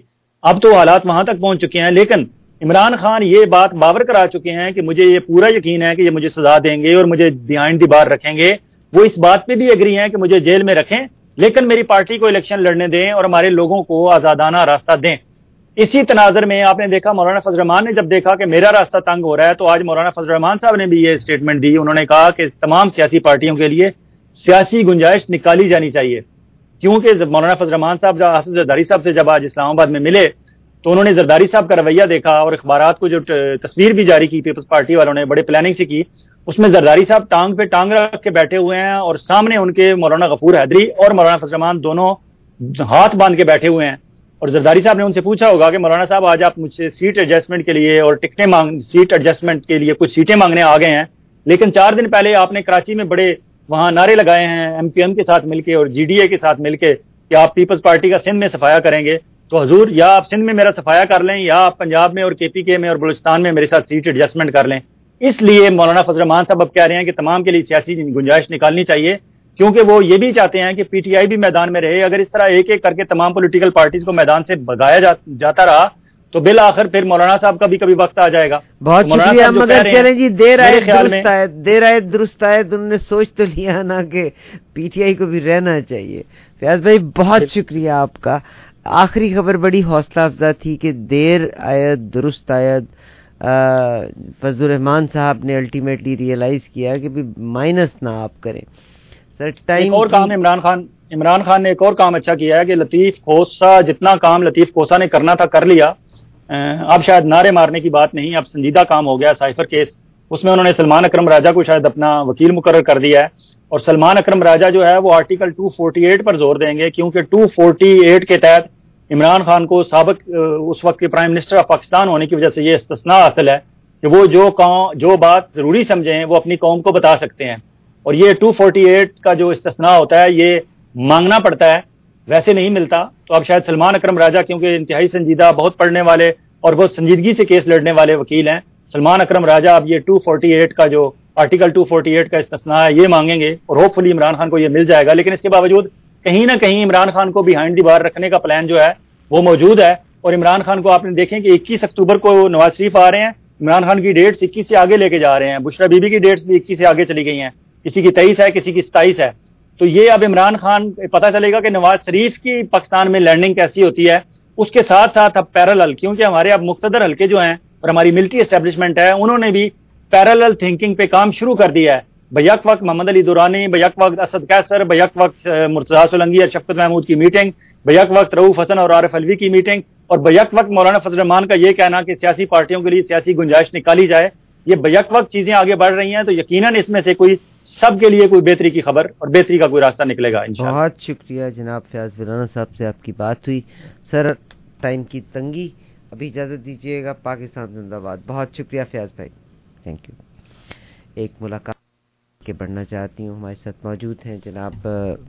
اب تو حالات وہاں تک پہنچ چکے ہیں، لیکن عمران خان یہ بات باور کرا چکے ہیں کہ مجھے یہ پورا یقین ہے کہ یہ مجھے سزا دیں گے اور مجھے بیہائنڈ دی بار رکھیں گے. وہ اس بات پہ بھی ایگری ہیں کہ مجھے جیل میں رکھیں لیکن میری پارٹی کو الیکشن لڑنے دیں اور ہمارے لوگوں کو آزادانہ راستہ دیں. اسی تناظر میں آپ نے دیکھا مولانا فضل الرحمان نے جب دیکھا کہ میرا راستہ تنگ ہو رہا ہے تو آج مولانا فضل الرحمان صاحب نے بھی یہ اسٹیٹمنٹ دی. انہوں نے کہا کہ تمام سیاسی پارٹیوں کے لیے سیاسی گنجائش نکالی جانی چاہیے، کیونکہ مولانا فضل الرحمان صاحب آصف زرداری صاحب سے جب آج اسلام آباد میں ملے تو انہوں نے زرداری صاحب کا رویہ دیکھا اور اخبارات کو جو تصویر بھی جاری کی پیپلز پارٹی والوں نے بڑے پلاننگ سے کی، اس میں زرداری صاحب ٹانگ پہ ٹانگ رکھ کے بیٹھے ہوئے ہیں اور سامنے ان کے مولانا غفور حیدری اور مولانا فضل الرحمان دونوں ہاتھ باندھ کے بیٹھے ہوئے ہیں. اور زرداری صاحب نے ان سے پوچھا ہوگا کہ مولانا صاحب آج آپ مجھ سے سیٹ ایڈجسٹمنٹ کے لیے اور سیٹ ایڈجسٹمنٹ کے لیے کچھ سیٹیں مانگنے آ گئے ہیں، لیکن 4 دن پہلے آپ نے کراچی میں بڑے وہاں نعرے لگائے ہیں MQM کے ساتھ مل کے اور GDA کے ساتھ مل کے کہ آپ پیپلز پارٹی کا سندھ میں صفایا کریں گے. تو حضور یا آپ سندھ میں میرا صفایا کر لیں یا آپ پنجاب میں اور KPK میں اور بلوچستان میں میرے ساتھ سیٹ ایڈجسٹمنٹ کر لیں. اس لیے مولانا فضل الرحمان صاحب اب کہہ رہے ہیں کہ تمام کے لیے سیاسی گنجائش نکالنی چاہیے، کیونکہ وہ یہ بھی چاہتے ہیں کہ PTI بھی میدان میں رہے. اگر اس طرح ایک ایک کر کے تمام پولیٹیکل پارٹیز کو میدان سے بھگایا جاتا رہا تو بالآخر پھر مولانا صاحب کا بھی کبھی وقت آ جائے گا. بہت شکریہ. مگر چلیں جی، دیر آئے درست آئے انہوں نے سوچ تو لیا نا کہ PTI کو بھی رہنا چاہیے. فیاض بھائی بہت شکریہ آپ کا. آخری خبر بڑی حوصلہ افزا تھی کہ دیر آیت درست آیت. فضل الرحمان صاحب نے الٹیمیٹلی ریئلائز کیا کہ بھی مائنس نہ آپ کریں. سر ٹائم اور کام عمران خان نے ایک اور کام اچھا کیا ہے کہ لطیف کوسا جتنا کام لطیف کوسا نے کرنا تھا کر لیا. اب شاید نعرے مارنے کی بات نہیں، اب سنجیدہ کام ہو گیا. سائفر کیس اس میں انہوں نے سلمان اکرم راجہ کو شاید اپنا وکیل مقرر کر دیا ہے اور سلمان اکرم راجہ جو ہے وہ آرٹیکل 248 پر زور دیں گے، کیونکہ 248 کے تحت عمران خان کو سابق اس وقت کے پرائم منسٹر آف پاکستان ہونے کی وجہ سے یہ استثناء حاصل ہے کہ وہ جو بات ضروری سمجھیں وہ اپنی قوم کو بتا سکتے ہیں. اور یہ 248 کا جو استثناء ہوتا ہے یہ مانگنا پڑتا ہے، ویسے نہیں ملتا. تو اب شاید سلمان اکرم راجہ کیونکہ انتہائی سنجیدہ، بہت پڑھنے والے اور بہت سنجیدگی سے کیس لڑنے والے وکیل ہیں، سلمان اکرم راجہ اب یہ 248 کا جو آرٹیکل 248 کا استثناء ہے یہ مانگیں گے اور ہوپ فلی عمران خان کو یہ مل جائے گا. لیکن اس کے باوجود کہیں نہ کہیں عمران خان کو بیہائنڈ دی بار رکھنے کا پلان جو ہے وہ موجود ہے. اور عمران خان کو آپ نے دیکھیں کہ 21 اکتوبر کو نواز شریف آ رہے ہیں، عمران خان کی ڈیٹس 21 سے آگے لے کے جا رہے ہیں. بشرا بی بی کی ڈیٹس بھی 21 سے آگے چلی گئی ہیں، کسی کی 23 ہے کسی کی 27 ہے. تو یہ اب عمران خان پتہ چلے گا کہ نواز شریف کی پاکستان میں لینڈنگ کیسی ہوتی ہے. اس کے ساتھ ساتھ اب پیرالل، کیونکہ ہمارے اب مقتدر حلقے جو ہیں اور ہماری ملٹری اسٹیبلشمنٹ ہے انہوں نے بھی پیرالل تھنکنگ پہ کام شروع کر دیا ہے. بیک وقت محمد علی دورانی، بیک وقت اسد قیصر، بیک وقت مرتضیٰ سولنگی اور شفقت محمود کی میٹنگ، بیک وقت رؤوف حسن اور عارف علوی کی میٹنگ، اور بیک وقت مولانا فضل الرحمان کا یہ کہنا کہ سیاسی پارٹیوں کے لیے سیاسی گنجائش نکالی جائے. یہ بیک وقت چیزیں آگے بڑھ رہی ہیں تو یقیناً اس میں سے کوئی سب کے لیے کوئی بہتری کی خبر اور بہتری کا کوئی راستہ نکلے گا انشاءاللہ. بہت شکریہ جناب فیاض ویرانا صاحب سے آپ کی بات ہوئی. سر ٹائم کی تنگی، ابھی اجازت دیجیے گا. پاکستان زندہ باد. بہت شکریہ فیاض بھائی، تھینک یو. ایک ملاقات کے بڑھنا چاہتی ہوں. ہمارے ساتھ موجود ہیں جناب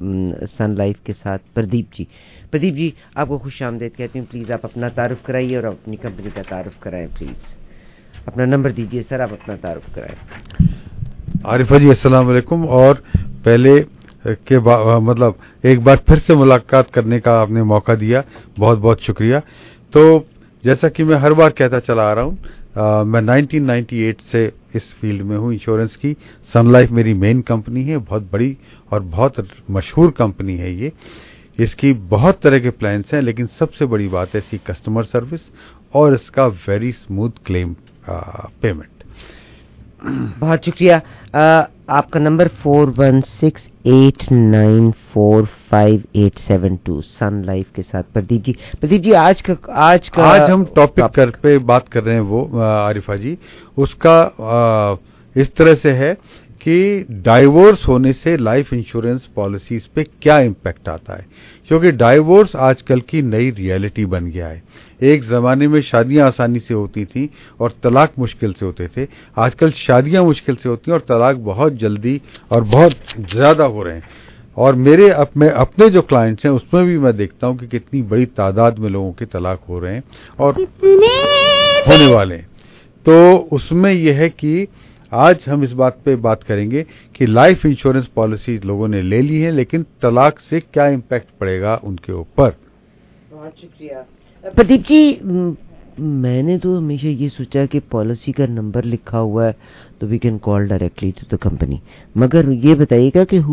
سن لائف کے ساتھ پردیپ جی. پردیپ جی آپ کو خوش آمدید کہتی ہوں. پلیز آپ اپنا تعارف کرائیے اور اپنی کمپنی کا تعارف کرائیں. پلیز اپنا نمبر دیجیے سر، آپ اپنا تعارف کرائیں. عارفہ جی السلام علیکم. اور پہلے کے مطلب ایک بار پھر سے ملاقات کرنے کا آپ نے موقع دیا، بہت بہت شکریہ. تو جیسا کہ میں ہر بار کہتا چلا آ رہا ہوں، میں 1998 سے اس فیلڈ میں ہوں انشورنس کی. سن لائف میری مین کمپنی ہے، بہت بڑی اور بہت مشہور کمپنی ہے یہ. اس کی بہت طرح کے پلانس ہیں، لیکن سب سے بڑی بات ہے اس کی کسٹمر سروس اور اس کا ویری اسموتھ کلیم پیمنٹ. بہت شکریہ. آپ کا نمبر 4168945872 سن لائف کے ساتھ. پردیپ جی آج ہم ٹاپک پہ بات کر رہے ہیں وہ عارفہ جی اس کا اس طرح سے ہے کہ ڈائیورس ہونے سے لائف انشورنس پالیسیز پہ کیا امپیکٹ آتا ہے، کیونکہ ڈائیورس آج کل کی نئی ریئلٹی بن گیا ہے. ایک زمانے میں شادیاں آسانی سے ہوتی تھیں اور طلاق مشکل سے ہوتے تھے. آج کل شادیاں مشکل سے ہوتی ہیں اور طلاق بہت جلدی اور بہت زیادہ ہو رہے ہیں. اور میرے اپنے جو کلائنٹس ہیں اس میں بھی میں دیکھتا ہوں کہ کتنی بڑی تعداد میں لوگوں کے طلاق ہو رہے ہیں اور ہونے والے ہیں. تو اس میں یہ ہے کہ آج ہم اس بات پہ بات کریں گے کہ لائف انشورنس پالیسی لوگوں نے لے لی ہے، لیکن طلاق سے کیا امپیکٹ پڑے گا ان کے اوپر. بہت شکریہ. प्रदीप जी, मैंने तो हमेशा ये सोचा कि पॉलिसी का नंबर लिखा हुआ है तो we can call directly to the company, मगर ये बताइएगा कि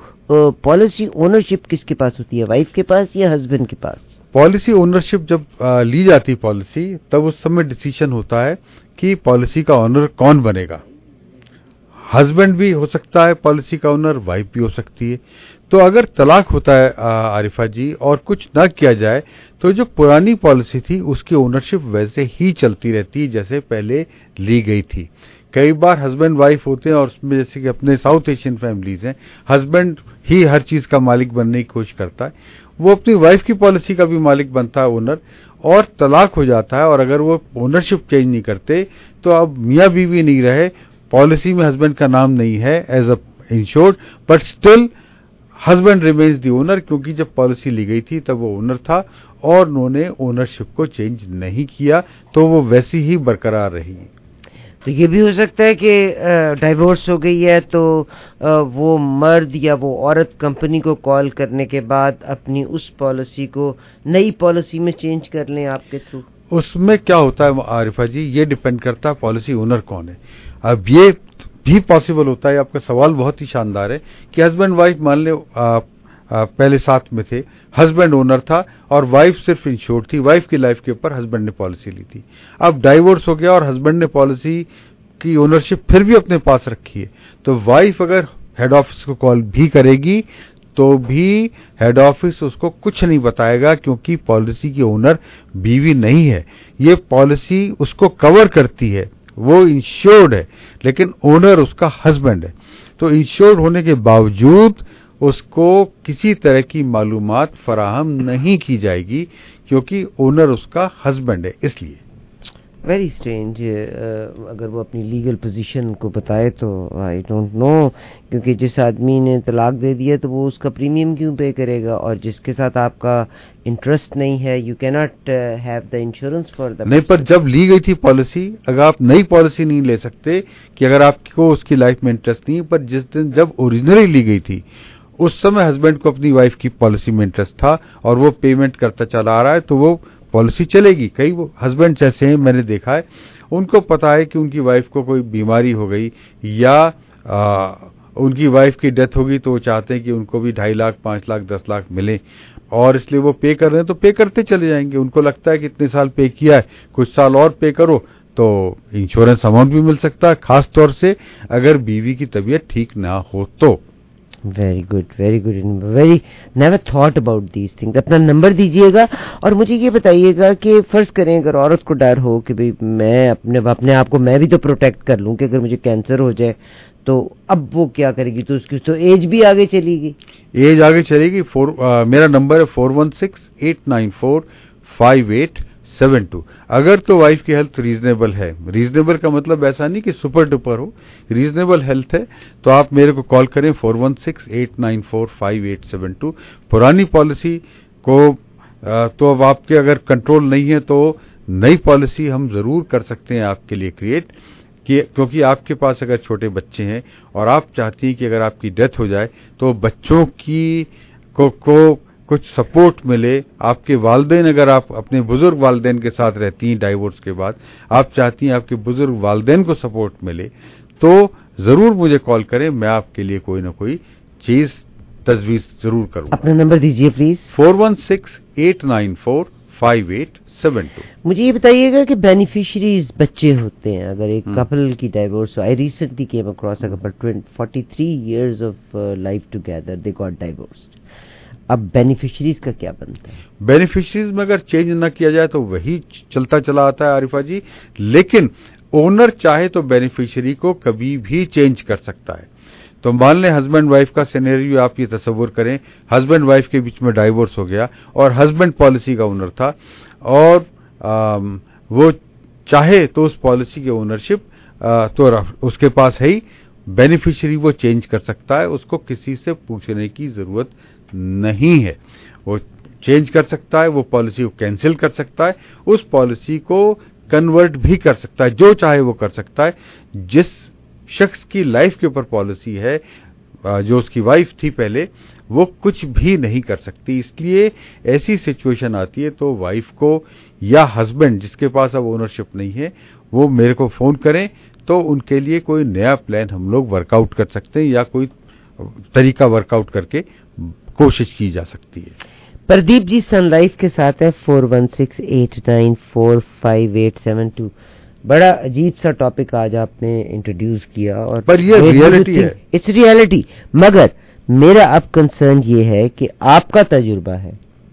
पॉलिसी ओनरशिप किसके पास होती है, वाइफ के पास या हस्बैंड के पास? पॉलिसी ओनरशिप जब ली जाती पॉलिसी, तब उस समय डिसीजन होता है कि पॉलिसी का ओनर कौन बनेगा। हस्बैंड भी हो सकता है पॉलिसी का ओनर, वाइफ भी हो सकती है। तो अगर तलाक होता है आरिफा जी और कुछ ना किया जाए तो जो पुरानी पॉलिसी थी उसकी ओनरशिप वैसे ही चलती रहती है जैसे पहले ली गई थी। कई बार हस्बैंड वाइफ होते हैं और उसमें जैसे कि अपने साउथ एशियन फैमिलीज हैं, हस्बैंड ही हर चीज का मालिक बनने की कोशिश करता है, वो अपनी वाइफ की पॉलिसी का भी मालिक बनता है ओनर, और तलाक हो जाता है। और अगर वो ओनरशिप चेंज नहीं करते तो अब मियाँ बीवी नहीं रहे, पॉलिसी में हस्बैंड का नाम नहीं है as a insured, but still husband remains the owner, क्योंकि जब पॉलिसी ली गई थी तब वो ओनर था और उन्होंने ओनरशिप को चेंज नहीं किया, तो वो वैसी ही बरकरार रही। तो ये भी हो सकता है कि डाइवोर्स हो गई है तो वो मर्द या वो औरत कंपनी को कॉल करने के बाद अपनी उस पॉलिसी को नई पॉलिसी में चेंज कर लें आपके थ्रू। उसमें क्या होता है आरिफा जी, ये डिपेंड करता है पॉलिसी ओनर कौन है। अब ये भी पॉसिबल होता है, आपका सवाल बहुत ही शानदार है कि हस्बैंड वाइफ मान ले पहले साथ में थे, हस्बैंड ओनर था और वाइफ सिर्फ इंश्योर्ड थी, वाइफ की लाइफ के ऊपर हस्बैंड ने पॉलिसी ली थी। अब डाइवोर्स हो गया और हस्बैंड ने पॉलिसी की ओनरशिप फिर भी अपने पास रखी है, तो वाइफ अगर हेड ऑफिस को कॉल भी करेगी तो भी हेड ऑफिस उसको कुछ नहीं बताएगा, क्योंकि पॉलिसी की ओनर बीवी नहीं है। ये पॉलिसी उसको कवर करती है, वो इंश्योर्ड है, लेकिन ओनर उसका हस्बैंड है। तो इंश्योर्ड होने के बावजूद उसको किसी तरह की मालूमात फराहम नहीं की जाएगी, क्योंकि ओनर उसका हस्बैंड है। इसलिए वेरी स्ट्रेंज, अगर वो अपनी लीगल पोजीशन को बताए तो आई डोंट नो, क्योंकि जिस आदमी ने तलाक दे दिया तो वो उसका प्रीमियम क्यों पे करेगा, और जिसके साथ आपका इंटरेस्ट नहीं है you can not have the insurance for the. नहीं, पर जब ली गई थी पॉलिसी, अगर आप नई पॉलिसी नहीं ले सकते कि अगर आपको उसकी लाइफ में इंटरेस्ट नहीं, पर जिस दिन जब ओरिजिनली ली गई थी उस समय हस्बैंड को अपनी वाइफ की पॉलिसी में इंटरेस्ट था और वो पेमेंट करता चला आ रहा है, तो वो पॉलिसी चलेगी। कई वो हस्बैंड ऐसे हैं, मैंने देखा है, उनको पता है कि उनकी वाइफ को कोई बीमारी हो गई या उनकी वाइफ की डेथ होगी, तो वो चाहते हैं कि उनको भी 2.5 लाख 5 लाख 10 लाख मिले, और इसलिए वो पे कर रहे हैं, तो पे करते चले जाएंगे। उनको लगता है कि इतने साल पे किया है, कुछ साल और पे करो तो इंश्योरेंस अमाउंट भी मिल सकता है, खास तौर से अगर बीवी की तबीयत ठीक ना हो तो। Very good, very never thought about these things. अपना नंबर दीजिएगा और मुझे ये बताइएगा कि फर्ज करें अगर औरत को डर हो कि भाई मैं अपने आप को मैं भी तो प्रोटेक्ट कर लूं कि अगर मुझे कैंसर हो जाए तो अब वो क्या करेगी, तो उसकी तो एज भी आगे चलेगी। एज आगे चलेगी। मेरा नंबर है 4168945872। अगर तो वाइफ की हेल्थ रीजनेबल है, रीजनेबल का मतलब ऐसा नहीं कि सुपर डुपर हो, रीजनेबल हेल्थ है, तो आप मेरे को कॉल करें 4168945872। पुरानी पॉलिसी को तो अब आपके अगर कंट्रोल नहीं है तो नई पॉलिसी हम जरूर कर सकते हैं आपके लिए क्रिएट, क्योंकि आपके पास अगर छोटे बच्चे हैं और आप चाहती हैं कि अगर आपकी डेथ हो जाए तो बच्चों की को कुछ सपोर्ट मिले। आपके वालिदैन, अगर आप अपने बुजुर्ग वालिदैन के साथ रहती हैं डाइवोर्स के बाद, आप चाहती हैं आपके बुजुर्ग वालिदैन को सपोर्ट मिले, तो जरूर मुझे कॉल करें, मैं आपके लिए कोई ना कोई चीज तजवीज जरूर करूंगा। अपना नंबर दीजिए प्लीज। 4168945872। मुझे ये बताइएगा कि बेनिफिशियरीज बच्चे होते हैं अगर एक कपल की डाइवोर्स हो। I recently came across a couple 43 years of life together, they got divorced. अब बेनिफिशरीज का क्या बनता है? बेनिफिशरीज में अगर चेंज न किया जाए तो वही चलता चला आता है आरिफा जी, लेकिन ओनर चाहे तो बेनिफिशरी को कभी भी चेंज कर सकता है। तो मान लें हस्बैंड वाइफ का सिनेरियो आप ये तस्वुर करें, हस्बैंड वाइफ के बीच में डाइवोर्स हो गया और हस्बैंड पॉलिसी का ओनर था और वो चाहे तो उस पॉलिसी की ओनरशिप तो उसके पास है ही, बेनिफिशरी वो चेंज कर सकता है, उसको किसी से पूछने की जरूरत नहीं है, वो चेंज कर सकता है, वो पॉलिसी को कैंसिल कर सकता है, उस पॉलिसी को कन्वर्ट भी कर सकता है, जो चाहे वो कर सकता है। जिस शख्स की लाइफ के ऊपर पॉलिसी है जो उसकी वाइफ थी पहले, वो कुछ भी नहीं कर सकती। इसलिए ऐसी सिचुएशन आती है तो वाइफ को या हस्बैंड जिसके पास अब ओनरशिप नहीं है वो मेरे को फोन करें, तो उनके लिए कोई नया प्लान हम लोग वर्कआउट कर सकते हैं या कोई तरीका वर्कआउट करके कोशिश की जा सकती है। प्रदीप जी सन लाइफ के साथ है 4168945872। बड़ा अजीब सा टॉपिक आज आपने इंट्रोड्यूस किया, और पर ये रियलिटी है, इट्स रियलिटी। मगर मेरा अब कंसर्न ये है कि आपका तजुर्बा है,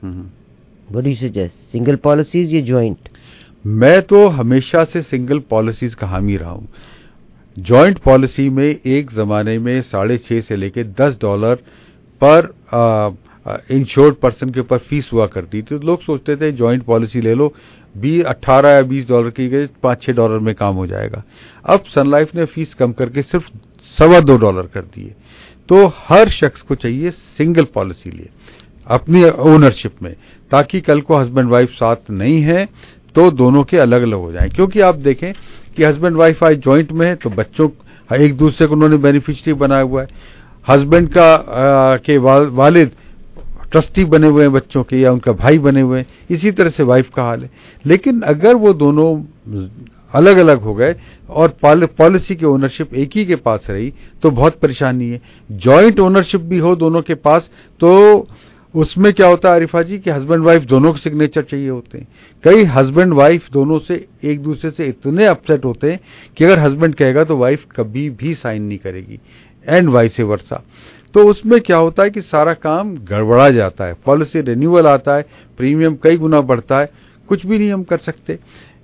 what do you suggest, single policies या जॉइंट? मैं तो हमेशा से सिंगल पॉलिसीज का हामी रहा हूं। जॉइंट पॉलिसी में एक जमाने में $6.5 से लेके $10 पर इंश्योर्ड पर्सन के ऊपर फीस हुआ करती थी। तो लोग सोचते थे जॉइंट पॉलिसी ले लो, $18 या $20 की गई, $5-6 में काम हो जाएगा। अब सन लाइफ ने फीस कम करके सिर्फ $2.25 कर दी है। तो हर शख्स को चाहिए सिंगल पॉलिसी लिए अपनी ओनरशिप में, ताकि कल को हस्बैंड वाइफ साथ नहीं है तो दोनों के अलग अलग हो जाएं। क्योंकि आप देखें कि हस्बैंड वाइफ आज जॉइंट में है तो बच्चों एक दूसरे को उन्होंने बेनिफिशियरी बनाया हुआ है। हस्बैंड का के वालिद ट्रस्टी बने हुए हैं बच्चों के, या उनका भाई बने हुए हैं। इसी तरह से वाइफ का हाल है। लेकिन अगर वो दोनों अलग अलग हो गए और पॉलिसी की ओनरशिप एक ही के पास रही तो बहुत परेशानी है। जॉइंट ओनरशिप भी हो दोनों के पास तो उसमें क्या होता है आरिफा जी कि हस्बैंड वाइफ दोनों को सिग्नेचर चाहिए होते हैं। कई हस्बैंड वाइफ दोनों से एक दूसरे से इतने अपसेट होते हैं कि अगर हस्बैंड कहेगा तो वाइफ कभी भी साइन नहीं करेगी, एंड वाइस वर्सा। तो उसमें क्या होता है कि सारा काम गड़बड़ा जाता है। पॉलिसी रिन्यूअल आता है, प्रीमियम कई गुना बढ़ता है, कुछ भी नहीं हम कर सकते।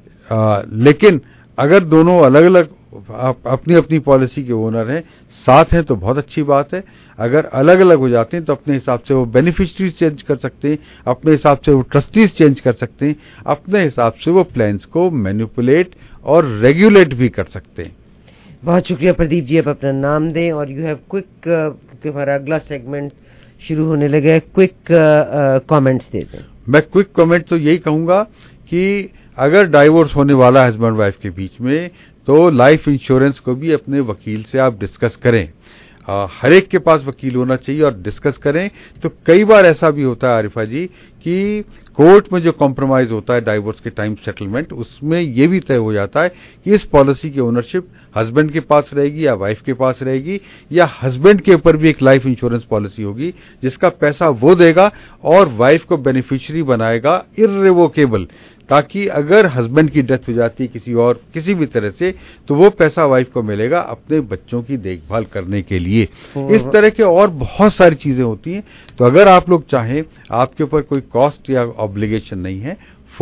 लेकिन अगर दोनों अलग अलग अपनी अपनी पॉलिसी के ओनर हैं, साथ हैं तो बहुत अच्छी बात है। अगर अलग अलग हो जाते हैं तो अपने हिसाब से वो बेनिफिशरीज चेंज कर सकते हैं, अपने हिसाब से वो ट्रस्टीज चेंज कर सकते हैं, अपने हिसाब से वो प्लान्स को मैनिपुलेट और रेगुलेट भी कर सकते हैं। बहुत शुक्रिया प्रदीप जी, आप अपना नाम दें और यू हैव क्विक, क्योंकि हमारा अगला सेगमेंट शुरू होने लगा है, क्विक कमेंट्स दे दें। मैं क्विक कमेंट तो यही कहूंगा कि अगर डाइवोर्स होने वाला हस्बैंड वाइफ के बीच में तो लाइफ इंश्योरेंस को भी अपने वकील से आप डिस्कस करें। हर एक के पास वकील होना चाहिए और डिस्कस करें। तो कई बार ऐसा भी होता है आरिफा जी कि कोर्ट में जो कॉम्प्रोमाइज होता है डाइवोर्स के टाइम सेटलमेंट, उसमें यह भी तय हो जाता है कि इस पॉलिसी की ओनरशिप हस्बैंड के पास रहेगी या वाइफ के पास रहेगी, या हस्बैंड के ऊपर भी एक लाइफ इंश्योरेंस पॉलिसी होगी जिसका पैसा वो देगा और वाइफ को बेनिफिशियरी बनाएगा इर्रिवोकेबल, ताकि अगर हस्बैंड की डेथ हो जाती है किसी और किसी भी तरह से तो वो पैसा वाइफ को मिलेगा अपने बच्चों की देखभाल करने के लिए। इस तरह के और बहुत सारी चीजें होती हैं। तो अगर आप लोग चाहें, आपके ऊपर कोई कॉस्ट या ऑब्लिगेशन नहीं है,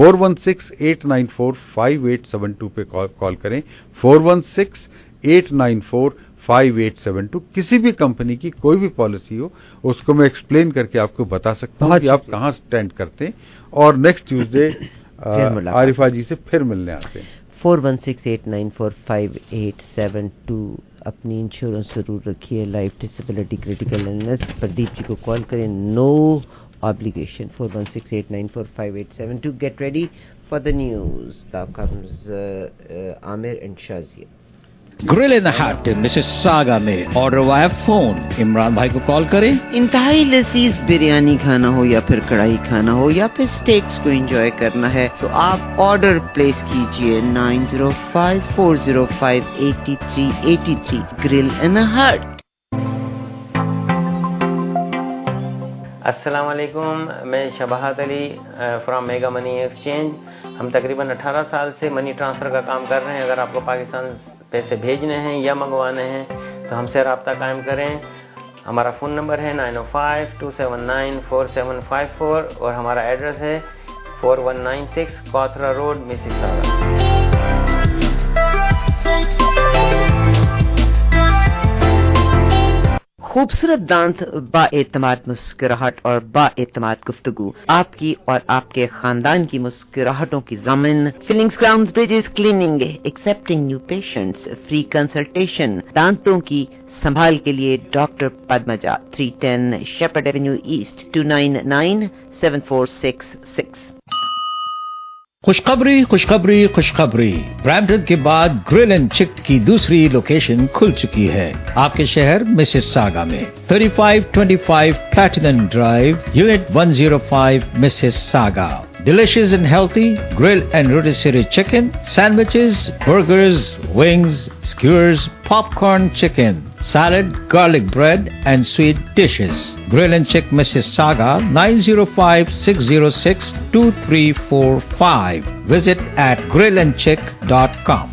4168945872 पे कॉल करें। 4168945872। किसी भी कंपनी की कोई भी पॉलिसी हो उसको मैं एक्सप्लेन करके आपको बता सकता हूं कि आप कहां स्टैंड करते हैं। और नेक्स्ट ट्यूसडे आरिफा जी से फिर मिलने आते हैं। 4168945872। अपनी इंश्योरेंस जरूर रखिए, life, disability, critical illness. Pradeep ji को कॉल करें, no obligation। 4168945872। Get ready for the news. Now comes Amir and Shazia. Grill in the Hat in Mississauga में ऑर्डर वाया फोन। इमरान भाई को कॉल करें। इंतहाई लजीज बिरयानी खाना हो या फिर कढ़ाई खाना हो या फिर स्टेक्स को एंजॉय करना है तो आप ऑर्डर प्लेस कीजिए 9054058383। ग्रिल इन द हट। अस्सलाम वालेकुम, मैं Shabahat Ali from Mega Money Exchange. हम तकरीबन 18 साल से मनी ट्रांसफ़र का काम कर रहे हैं। अगर आपको पाकिस्तान पैसे भेजने हैं या मंगवाने हैं तो हमसे रब्ता कायम करें। हमारा फ़ोन नंबर है 905-279-4754 और हमारा एड्रेस है 4196 कॉथरा रोड, मिसिसागा। खूबसूरत दांत, बाएतमाद मुस्कुराहट और बाएतमाद गुफ्तगू, आपकी और आपके खानदान की मुस्कुराहटों की ज़मीन। Fillings, crowns, bridges, cleaning, accepting new patients, free consultation. दांतों की संभाल के लिए doctor Padmaja, 310 Sheppard Avenue East, 29974666। खुशखबरी खुशखबरी खुशखबरी। ब्रैम्पटन के बाद ग्रिल एंड चिक की दूसरी लोकेशन खुल चुकी है आपके शहर मिसिसागा में। 3525 Platinum Drive, unit 105, Mississauga. Delicious and healthy grilled and rotisserie chicken, sandwiches, burgers, wings, skewers, popcorn chicken, salad, garlic bread, and sweet dishes. Grill and Chick Mississauga, 905-606-2345. Visit at grillandchick.com.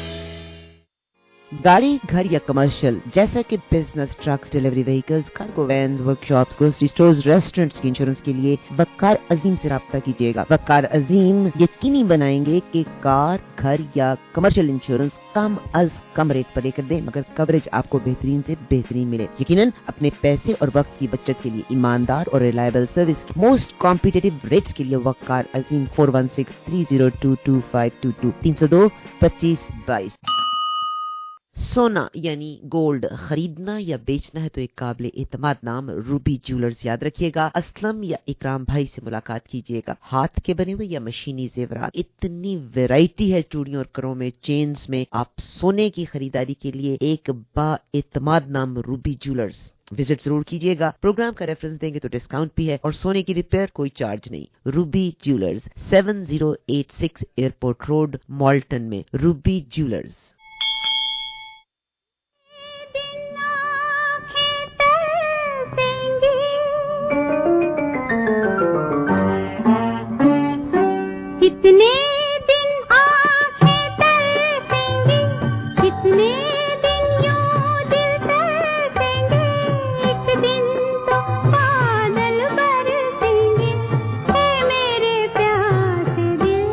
गाड़ी, घर या commercial जैसा कि business, trucks, delivery vehicles, cargo vans, workshops, grocery stores, restaurants की insurance के लिए वकार अजीम से राब्ता कीजिएगा। वकार अजीम यकीनी बनाएंगे कि कार, घर या कमर्शियल इंश्योरेंस कम अज कम रेट पर लेकर दें, मगर कवरेज आपको बेहतरीन से बेहतरीन मिले। यकीनन अपने पैसे और वक्त की बचत के लिए ईमानदार और reliable service, most competitive rates के लिए वकार अजीम 4163022522 302-2522। सोना यानी गोल्ड खरीदना या बेचना है तो एक काबिल एतमाद नाम रूबी ज्वेलर्स याद रखिएगा। असलम या इकराम भाई से मुलाकात कीजिएगा। हाथ के बने हुए या मशीनी जेवरात, इतनी वैरायटी है चूड़ियों और करों में, चेन्स में। आप सोने की खरीदारी के लिए एक बा एतमाद नाम रूबी ज्वेलर्स विजिट जरूर कीजिएगा। प्रोग्राम का रेफरेंस देंगे तो डिस्काउंट भी है और सोने की रिपेयर कोई चार्ज नहीं। Ruby Jewellers 7086 Airport Road, Malton में। Ruby Jewellers. कितने दिन आँखें तरसेंगे, कितने दिन यूं दिल तरसेंगे, एक दिन तो बादल बरसेंगे, हे मेरे प्यासे दिल।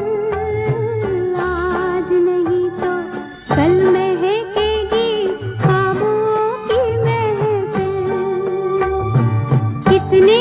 आज नहीं तो कल महकेगी ख्वाबों की महफिल। कितने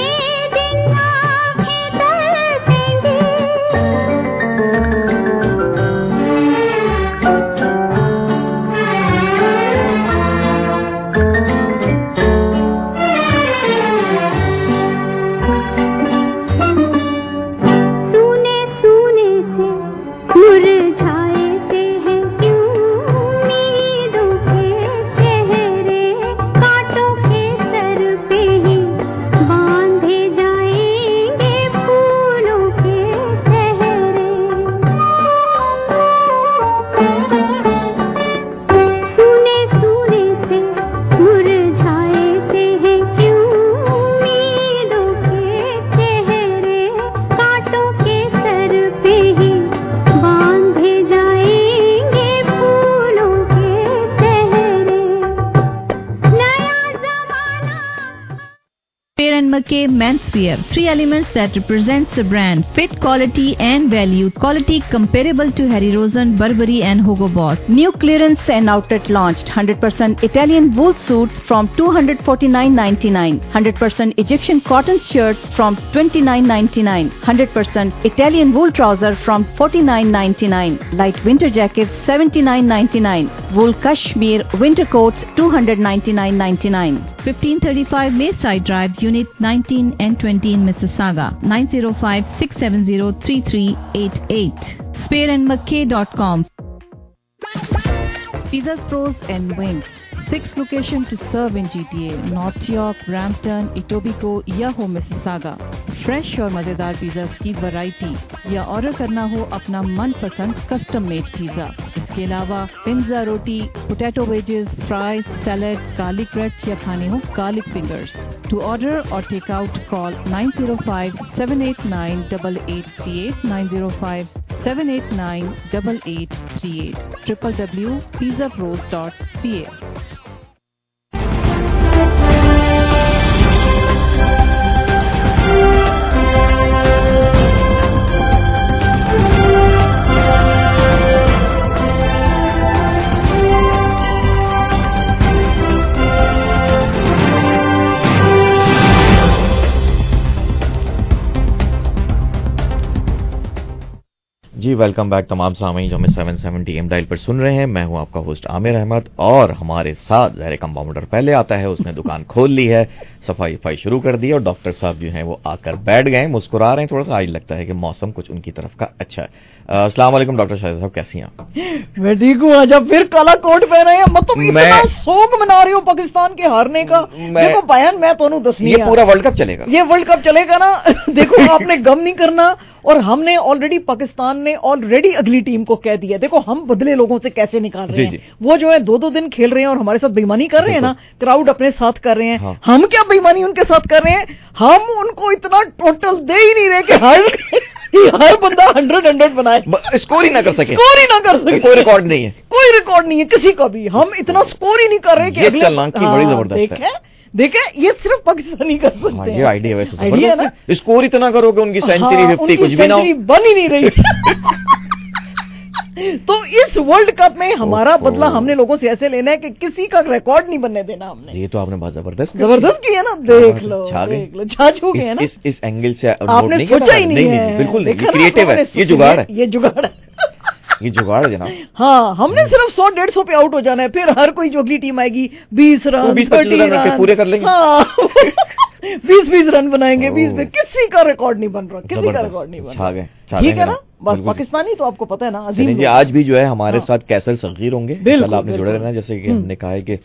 Manswear, 3 elements that represents the brand: fit, quality and value. Quality comparable to Harry Rosen, Burberry and Hugo Boss. New clearance and outlet launched. 100% Italian wool suits from $249.99. 100% Egyptian cotton shirts from $29.99. 100% Italian wool trouser from $49.99. Light winter jackets $79.99. Wool cashmere winter coats $299.99. 1535 Mayside Drive, Unit 19 and 20 in Mississauga. 905-670-3388. SpareandMcKay.com. Pizzas Pros and Wings. 6 locations to serve in GTA: North York, Brampton, Etobicoke या हो Mississauga. Fresh और मजेदार pizza की variety या order करना हो अपना मनपसंद कस्टम मेड पिज़्ज़ा। इसके अलावा पिज़्ज़ा, रोटी, potato wedges, fries, salad, garlic bread या खाने हो गार्लिक फिंगर्स। टू ऑर्डर और टेक आउट कॉल 905-789-8838 905-789-8838 www.pizzapros.ca। جی ویلکم بیک تمام سامعین جو ہمیں 770 ایم ڈائل پر سن رہے ہیں. میں ہوں آپ کا ہوسٹ عامر احمد اور ہمارے ساتھ ظاہر کمپاؤنڈر پہلے آتا ہے, اس نے دکان کھول لی ہے, صفائی شروع کر دی, اور ڈاکٹر صاحب جو ہیں وہ آ کر بیٹھ گئے, مسکرا رہے ہیں تھوڑا سا. آج لگتا ہے کہ موسم کچھ ان کی طرف کا اچھا ہے. السلام علیکم ڈاکٹر شاہد صاحب, کیسی ہیں آپ؟ میں ٹھیک ہوں. آج آپ پھر کالا کوٹ پہنے ہیں, مطلب اتنا سوگ منا رہی ہوں پاکستان کے ہارنے کا. دیکھو بیان میں تو دسنی یہ پورا ورلڈ کپ چلے گا, یہ ورلڈ کپ چلے گا نا. دیکھو آپ نے غم نہیں کرنا, اور ہم نے آلریڈی پاکستان نے آلریڈی اگلی ٹیم کو کہہ دیا. دیکھو ہم بدلے لوگوں سے کیسے نکال رہے ہیں, وہ جو ہے 2 دن کھیل رہے ہیں اور ہمارے ساتھ بےمانی کر رہے ہیں نا, کراؤڈ اپنے ساتھ کر رہے ہیں. ہم کیا بےمانی ان کے ساتھ کر رہے ہیں, ہم ان کو اتنا ٹوٹل دے ہی نہیں رہے کہ ہر بندہ 100 بنائے, اسکور ہی نہ کر سکے, کوئی ریکارڈ نہیں ہے کسی کا بھی. ہم اتنا اسکور ہی نہیں کر رہے کہ بڑی زبردست ہے. دیکھیں یہ صرف پاکستانی کر سکتے ہیں. یہ آئیڈیا ویسے اسکور اتنا کرو کہ ان کی سینچری 50 کچھ بھی نہ ہو, بن ہی نہیں رہی. تو اس ورلڈ کپ میں ہمارا بدلہ ہم نے لوگوں سے ایسے لینا ہے کہ کسی کا ریکارڈ نہیں بننے دینا ہم نے. یہ تو آپ نے بہت زبردست کیا نا, دیکھ لو چھا چھو گئے نا. اس اینگل سے آپ نے سوچا ہی نہیں ہے, بالکل نہیں, یہ کریٹو ہے, یہ جگاڑ ہے, یہ جگاڑ ہے, یہ جگاڑ ہے جناب. ہاں ہم نے صرف 100-150 پہ آؤٹ ہو جانا ہے, پھر ہر کوئی جو اگلی ٹیم آئے گی 20 رن 30 رن پورے کر لیں گے, 20 رن بنائیں گے. 20 پہ کسی کا ریکارڈ نہیں بن رہا, کسی کا ریکارڈ نہیں بن رہا. ٹھیک ہے نا, پاکستانی تو آپ کو پتہ ہے نا عظیم. جی آج بھی جو ہے ہمارے ساتھ کیسر صغیر ہوں گے, آپ نے جڑے رہنا. جیسے کہ ہم نے کہا ہے کہ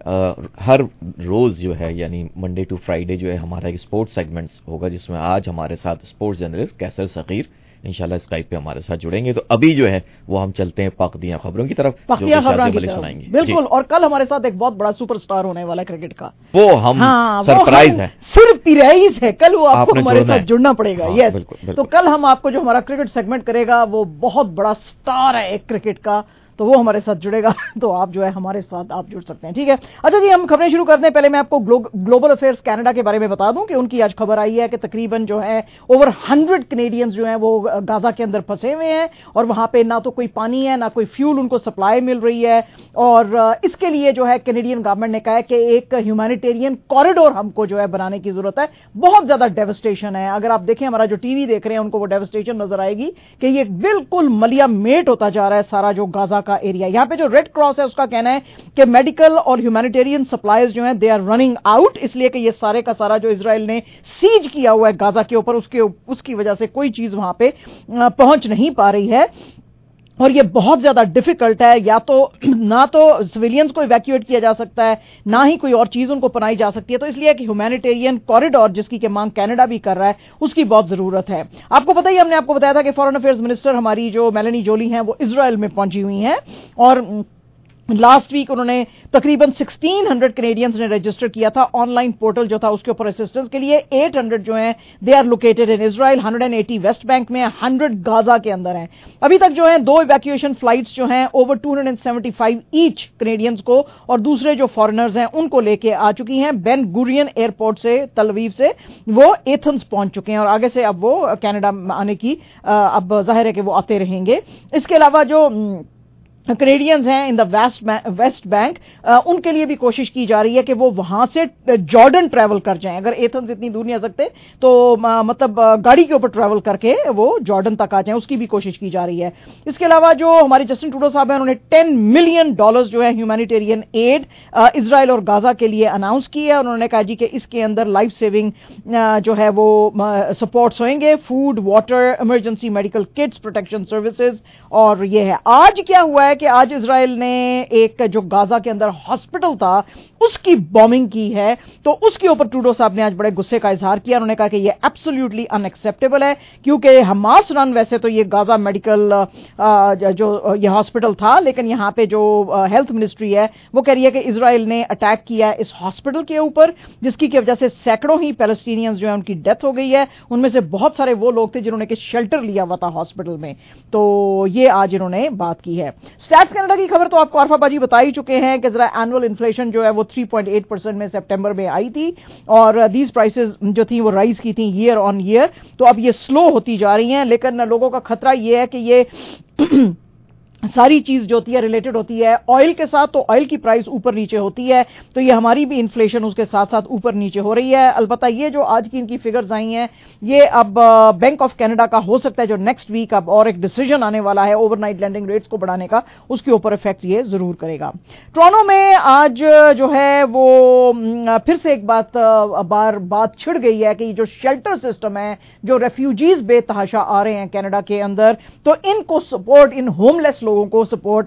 ہر روز جو ہے یعنی منڈے ٹو فرائیڈے جو ہے ہمارا ایک اسپورٹس سیگمنٹ ہوگا, جس میں آج ہمارے ساتھ اسپورٹس جرنلسٹ کیسر صغیر انشاءاللہ اسکائپ پہ ہمارے ساتھ جڑیں گے. تو ابھی جو ہے وہ ہم چلتے ہیں پاکدیاں خبروں کی طرف, پاکدیاں خبروں کی طرف سنائیں گے. بالکل, اور کل ہمارے ساتھ ایک بہت بڑا سپر سٹار ہونے والا ہے کرکٹ کا, وہ ہم سرپرائز ہے, سرپرائز ہے. کل وہ آپ کو ہمارے ساتھ جڑنا پڑے گا. یس, تو کل ہم آپ کو جو ہمارا کرکٹ سیگمنٹ کرے گا وہ بہت بڑا سٹار ہے ایک کرکٹ کا, تو وہ ہمارے ساتھ جڑے گا. تو آپ جو ہے ہمارے ساتھ آپ جڑ سکتے ہیں. ٹھیک ہے, اچھا جی ہم خبریں شروع کرتے ہیں. پہلے میں آپ کو گلوبل افیئرز کینیڈا کے بارے میں بتا دوں کہ ان کی آج خبر آئی ہے کہ تقریباً جو ہے اوور 100 کینیڈینز جو ہیں وہ غازہ کے اندر پھنسے ہوئے ہیں, اور وہاں پہ نہ تو کوئی پانی ہے نہ کوئی فیول ان کو سپلائی مل رہی ہے. اور اس کے لیے جو ہے کینیڈین گورنمنٹ نے کہا ہے کہ ایک ہیومینیٹیرین کوریڈور ہم کو جو ہے بنانے کی ضرورت ہے. بہت زیادہ ڈیوسٹیشن ہے. اگر آپ دیکھیں ہمارا جو ٹی وی دیکھ رہے ہیں ان کو وہ ڈیوسٹیشن نظر آئے گی کہ یہ بالکل ملیا میٹ ہوتا جا رہا ہے سارا جو غازہ کا ایریا. یہاں پہ جو ریڈ کراس ہے اس کا کہنا ہے کہ میڈیکل اور ہیومینیٹیرین سپلائیز جو ہیں دے آر رننگ آؤٹ, اس لیے کہ یہ سارے کا سارا جو اسرائیل نے سیج کیا ہوا ہے غازہ کے اوپر, اس کی وجہ سے کوئی چیز وہاں پہ پہنچ نہیں پا رہی ہے. اور یہ بہت زیادہ ڈیفیکلٹ ہے, یا تو نہ تو سویلینز کو ایویکیویٹ کیا جا سکتا ہے, نہ ہی کوئی اور چیز ان کو پنائی جا سکتی ہے. تو اس لیے کہ ہیومینیٹیرین کوریڈور جس کی کہ مانگ کینیڈا بھی کر رہا ہے, اس کی بہت ضرورت ہے. آپ کو پتہ ہی, ہم نے آپ کو بتایا تھا کہ فارن افیئرز منسٹر ہماری جو میلانی جولی ہیں وہ اسرائیل میں پہنچی ہوئی ہیں, اور لاسٹ ویک انہوں نے تقریباً 1600 کینیڈینز نے رجسٹر کیا تھا آن لائن پورٹل جو تھا اس کے اوپر اسسٹنس کے لیے. 800 جو ہیں they are located in Israel, 180 West Bank میں, 100 غازہ کے اندر ہیں. ابھی تک جو ہیں 2 ایویکویشن فلائٹس جو ہیں اوور 275 ایچ کینیڈینز کو اور دوسرے جو فارنرز ہیں ان کو لے کے آ چکی ہیں. بین گورین ایئرپورٹ سے تل اویو سے وہ ایتھنز پہنچ چکے ہیں, اور آگے سے اب وہ کینیڈا آنے کی اب ظاہر ہے کہ وہ آتے رہیں گے. اس کے علاوہ جو کینیڈینز ہیں ان دا ویسٹ بینک, ان کے لیے بھی کوشش کی جا رہی ہے کہ وہ وہاں سے جارڈن ٹریول کر جائیں. اگر ایتھنز اتنی دور نہیں آ سکتے تو مطلب گاڑی کے اوپر ٹریول کر کے وہ جارڈن تک آ جائیں, اس کی بھی کوشش کی جا رہی ہے. اس کے علاوہ جو ہمارے جسٹن ٹروڈو صاحب ہیں انہوں نے $10 ملین جو ہے ہیومینیٹیرین ایڈ اسرائیل اور غازہ کے لیے اناؤنس کی ہے. انہوں نے کہا جی کہ اس کے اندر لائف سیونگ جو ہے وہ سپورٹس ہوئیں گے, food, water, emergency medical kits, protection services. اور یہ ہے آج کیا ہوا ہے کہ آج اسرائیل نے ایک جو غازہ کے اندر ہاسپٹل تھا اس کی بومنگ کی ہے. تو اس کے اوپر ٹروڈو صاحب نے آج بڑے غصے کا اظہار کیا. انہوں نے کہا کہ یہ ایبسلیوٹلی ان ایکسیپٹیبل ہے, کیونکہ حماس رن ویسے تو یہ غازہ میڈیکل جو یہ ہاسپٹل تھا, لیکن یہاں پہ جو ہیلتھ منسٹری ہے وہ کہہ رہی ہے کہ اسرائیل نے اٹیک کیا ہے اس ہاسپٹل کے اوپر, جس کی وجہ سے سینکڑوں ہی پیلسٹینینز جو ہیں ان کی ڈیتھ ہو گئی ہے. ان میں سے بہت سارے وہ لوگ تھے جنہوں نے کہ شیلٹر لیا ہوا تھا ہاسپٹل میں. تو یہ آج انہوں نے بات کی ہے. اسٹیٹس کینیڈا کی خبر تو آپ کو عارفہ باجی بتا ہی چکے ہیں کہ ذرا اینول انفلیشن جو ہے وہ 3.8% میں سپٹمبر میں آئی تھی, اور دیز پرائسز جو تھیں وہ رائز کی تھیں ایئر آن ایئر. تو اب یہ سلو ہوتی جا رہی ہیں, لیکن لوگوں کا خطرہ یہ ہے کہ یہ सारी चीज जो होती है रिलेटेड होती है ऑयल के साथ, तो ऑयल की प्राइस ऊपर नीचे होती है, तो ये हमारी भी इन्फ्लेशन उसके साथ साथ ऊपर नीचे हो रही है। अलबत्ता ये जो आज की इनकी फिगर्स आई हैं, ये अब बैंक ऑफ कनाडा का हो सकता है जो नेक्स्ट वीक अब और एक डिसीजन आने वाला है ओवरनाइट लैंडिंग रेट्स को बढ़ाने का, उसके ऊपर इफेक्ट ये जरूर करेगा। टोरंटो में आज जो है वो फिर से एक बात छिड़ गई है कि जो शेल्टर सिस्टम है, जो रेफ्यूजीज बेतहाशा आ रहे हैं कनाडा के अंदर, तो इनको सपोर्ट, इन होमलेस लोगों को सपोर्ट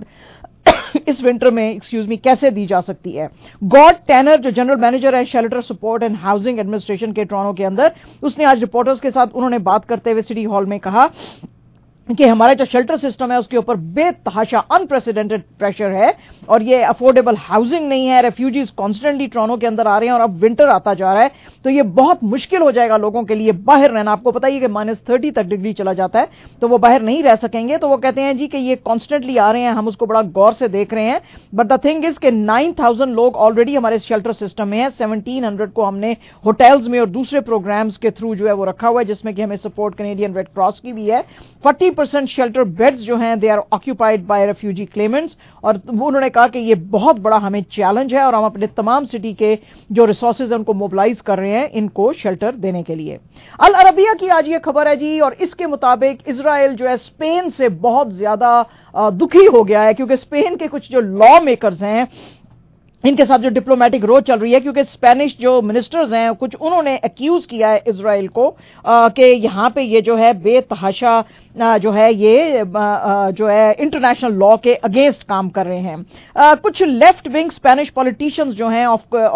इस विंटर में कैसे दी जा सकती है। गॉड टैनर जो जनरल मैनेजर है shelter support and housing administration के टोरंटो के अंदर, उसने आज रिपोर्टर्स के साथ उन्होंने बात करते हुए सिटी हॉल में कहा कि हमारा जो शेल्टर सिस्टम है उसके ऊपर बेतहाशा अनप्रेसिडेंटेड प्रेशर है और ये अफोर्डेबल हाउसिंग नहीं है। रेफ्यूजीज कॉन्स्टेंटली टोरंटो के अंदर आ रहे हैं और अब विंटर आता जा रहा है, तो ये बहुत मुश्किल हो जाएगा लोगों के लिए बाहर रहना। आपको पता ही कि -30 तक डिग्री चला जाता है, तो वो बाहर नहीं रह सकेंगे। तो वो कहते हैं जी कि ये कॉन्स्टेंटली आ रहे हैं, हम उसको बड़ा गौर से देख रहे हैं। बट द थिंग इज कि 9000 लोग ऑलरेडी हमारे शेल्टर सिस्टम में है, 1700 को हमने होटल्स में और दूसरे प्रोग्राम्स के थ्रू जो है वो रखा हुआ है, जिसमें कि हमें सपोर्ट कैनेडियन रेड क्रॉस की भी है। 40% शेल्टर बेड्स जो हैं they are occupied by refugee claimants, और वो उन्होंने कहा कि ये बहुत बड़ा हमें चैलेंज है और हम अपने तमाम सिटी के जो रिसोर्सेज हैं उनको मोबिलाइज कर रहे हैं इनको शेल्टर देने के लिए। अल अरबिया की आज ये खबर है जी, और इसके मुताबिक इजराइल जो है स्पेन से बहुत ज्यादा दुखी हो गया है, क्योंकि स्पेन के कुछ जो लॉ मेकर्स हैं इनके साथ जो डिप्लोमेटिक रोज चल रही है, क्योंकि स्पेनिश जो मिनिस्टर्स हैं कुछ उन्होंने एक्यूज किया है इजराइल को कि यहां पे ये जो है बेतहाशा जो है ये जो है इंटरनेशनल लॉ के अगेंस्ट काम कर रहे हैं। कुछ लेफ्ट विंग स्पेनिश पॉलिटिशियंस जो हैं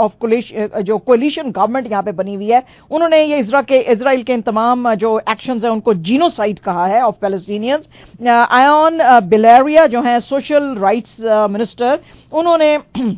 जो कोलिशन गवर्नमेंट यहां पे बनी हुई है, उन्होंने ये इजराइल के इन तमाम जो एक्शंस हैं उनको जीनोसाइड कहा है ऑफ पैलेस्टीनियंस। आयोन बिलेरिया जो है सोशल राइट्स मिनिस्टर, उन्होंने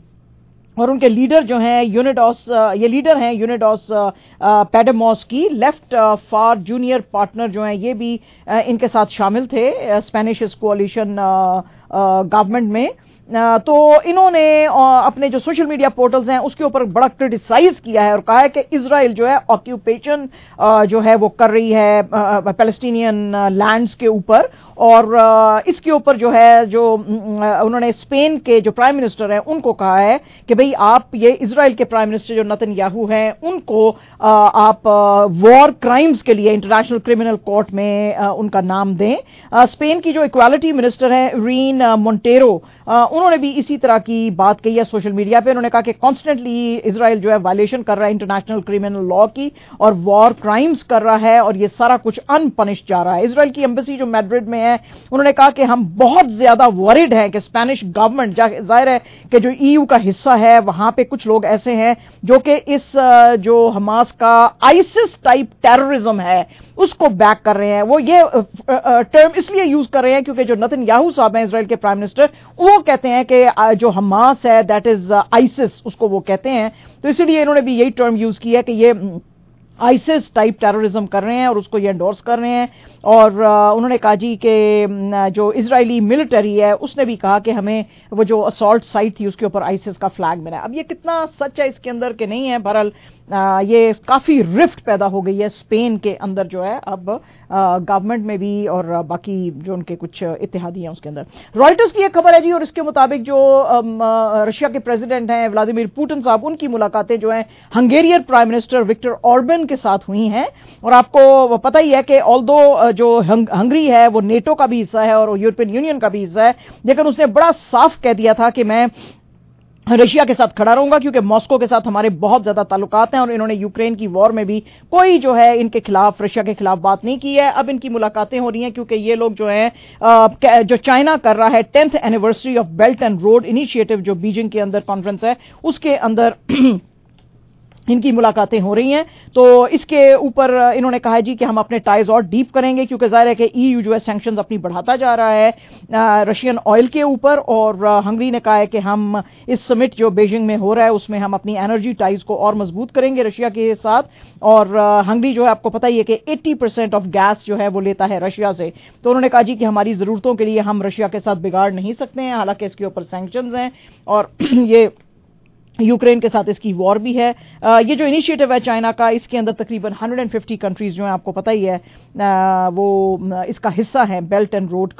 और उनके लीडर जो हैं यूनिडॉस, ये लीडर हैं यूनिडॉस पैडेमोस की लेफ्ट फार जूनियर पार्टनर जो हैं, ये भी इनके साथ शामिल थे स्पेनिश कोalition गवर्नमेंट में। तो इन्होंने अपने जो सोशल मीडिया पोर्टल्स हैं उसके ऊपर बड़ा क्रिटिसाइज किया है और कहा है कि इजराइल जो है ऑक्यूपेशन जो है वो कर रही है पैलेस्टीनियन लैंड्स के ऊपर, और इसके ऊपर जो है जो उन्होंने स्पेन के जो प्राइम मिनिस्टर हैं उनको कहा है कि भाई आप ये इजराइल के प्राइम मिनिस्टर जो नेतन्याहू हैं उनको आप वॉर क्राइम्स के लिए इंटरनेशनल क्रिमिनल कोर्ट में उनका नाम दें। स्पेन की जो इक्वालिटी मिनिस्टर हैं रीन मोंटेरो, उन्होंने भी इसी तरह की बात कही है सोशल मीडिया पे। उन्होंने कहा कि कॉन्स्टेंटली इजराइल जो है वायलेशन कर रहा है इंटरनेशनल क्रिमिनल लॉ की और वॉर क्राइम्स कर रहा है, और ये सारा कुछ अनपनिश्ड जा रहा है। इजराइल की एम्बेसी जो मैड्रिड में है, उन्होंने कहा कि हम बहुत ज्यादा वरिड हैं कि स्पेनिश गवर्नमेंट, जाहिर है कि जो ईयू का हिस्सा है वहां पे कुछ लोग ऐसे हैं जो कि इस जो हमास का आईसिस टाइप टेररिज्म है उसको बैक कर रहे हैं। वो ये टर्म इसलिए यूज कर रहे हैं क्योंकि जो नेतन्याहू साहब हैं इजराइल के प्राइम मिनिस्टर, वो कहते हैं कि जो हमास है दैट इज आईसिस, उसको वो कहते हैं। तो इसलिए इन्होंने भी यही टर्म यूज की है कि ये आईसिस टाइप टेररिज्म कर रहे हैं और उसको ये एंडोर्स कर रहे हैं। और उन्होंने कहा जी कि जो इजरायली मिलिट्री है उसने भी कहा कि हमें वो जो असॉल्ट साइट थी उसके ऊपर आईसिस का फ्लैग मिला। अब ये कितना सच है इसके अंदर के नहीं है, बहरहाल ये काफी रिफ्ट पैदा हो गई है स्पेन के अंदर जो है अब गवर्नमेंट में भी और बाकी जो उनके कुछ इत्तेहादी हैं उसके अंदर। रॉयटर्स की एक खबर है जी, और इसके मुताबिक जो रशिया के प्रेसिडेंट हैं व्लादिमीर पुतिन साहब, उनकी मुलाकातें जो हैं Hungarian prime minister Viktor Orban के साथ हुई हैं। और आपको पता ही है कि ऑल्दो जो हंगरी है वो नेटो का भी हिस्सा है और यूरोपियन यूनियन का भी हिस्सा है, लेकिन उसने बड़ा साफ कह दिया था कि मैं रशिया के साथ खड़ा रहूंगा क्योंकि मॉस्को के साथ हमारे बहुत ज्यादा ताल्लुकात हैं। और इन्होंने यूक्रेन की वॉर में भी कोई जो है इनके खिलाफ, रशिया के खिलाफ बात नहीं की है। अब इनकी मुलाकातें हो रही हैं क्योंकि ये लोग जो है जो चाइना कर रहा है 10th anniversary of Belt and Road Initiative जो बीजिंग के अंदर कॉन्फ्रेंस है उसके अंदर इनकी मुलाकातें हो रही हैं। तो इसके ऊपर इन्होंने कहा जी कि हम अपने टाइज और डीप करेंगे क्योंकि जाहिर है कि ईयू जो है सैंक्शंस अपनी बढ़ाता जा रहा है रशियन ऑयल के ऊपर। और हंगरी ने कहा है कि हम इस समिट जो बीजिंग में हो रहा है उसमें हम अपनी एनर्जी टाइज को और मजबूत करेंगे रशिया के साथ। और हंगरी जो है आपको पता ही है कि 80% ऑफ गैस जो है वो लेता है रशिया से। तो उन्होंने कहा जी कि हमारी जरूरतों के लिए हम रशिया के साथ बिगाड़ नहीं सकते हैं, हालांकि इसके ऊपर सैंक्शंस हैं और ये यूक्रेन के साथ इसकी वॉर भी है। ये जो इनिशिएटिव है चाइना का, इसके अंदर तकरीबन 150 कंट्रीज जो है आपको पता ही है वो इसका हिस्सा है बेल्ट एंड रोड का।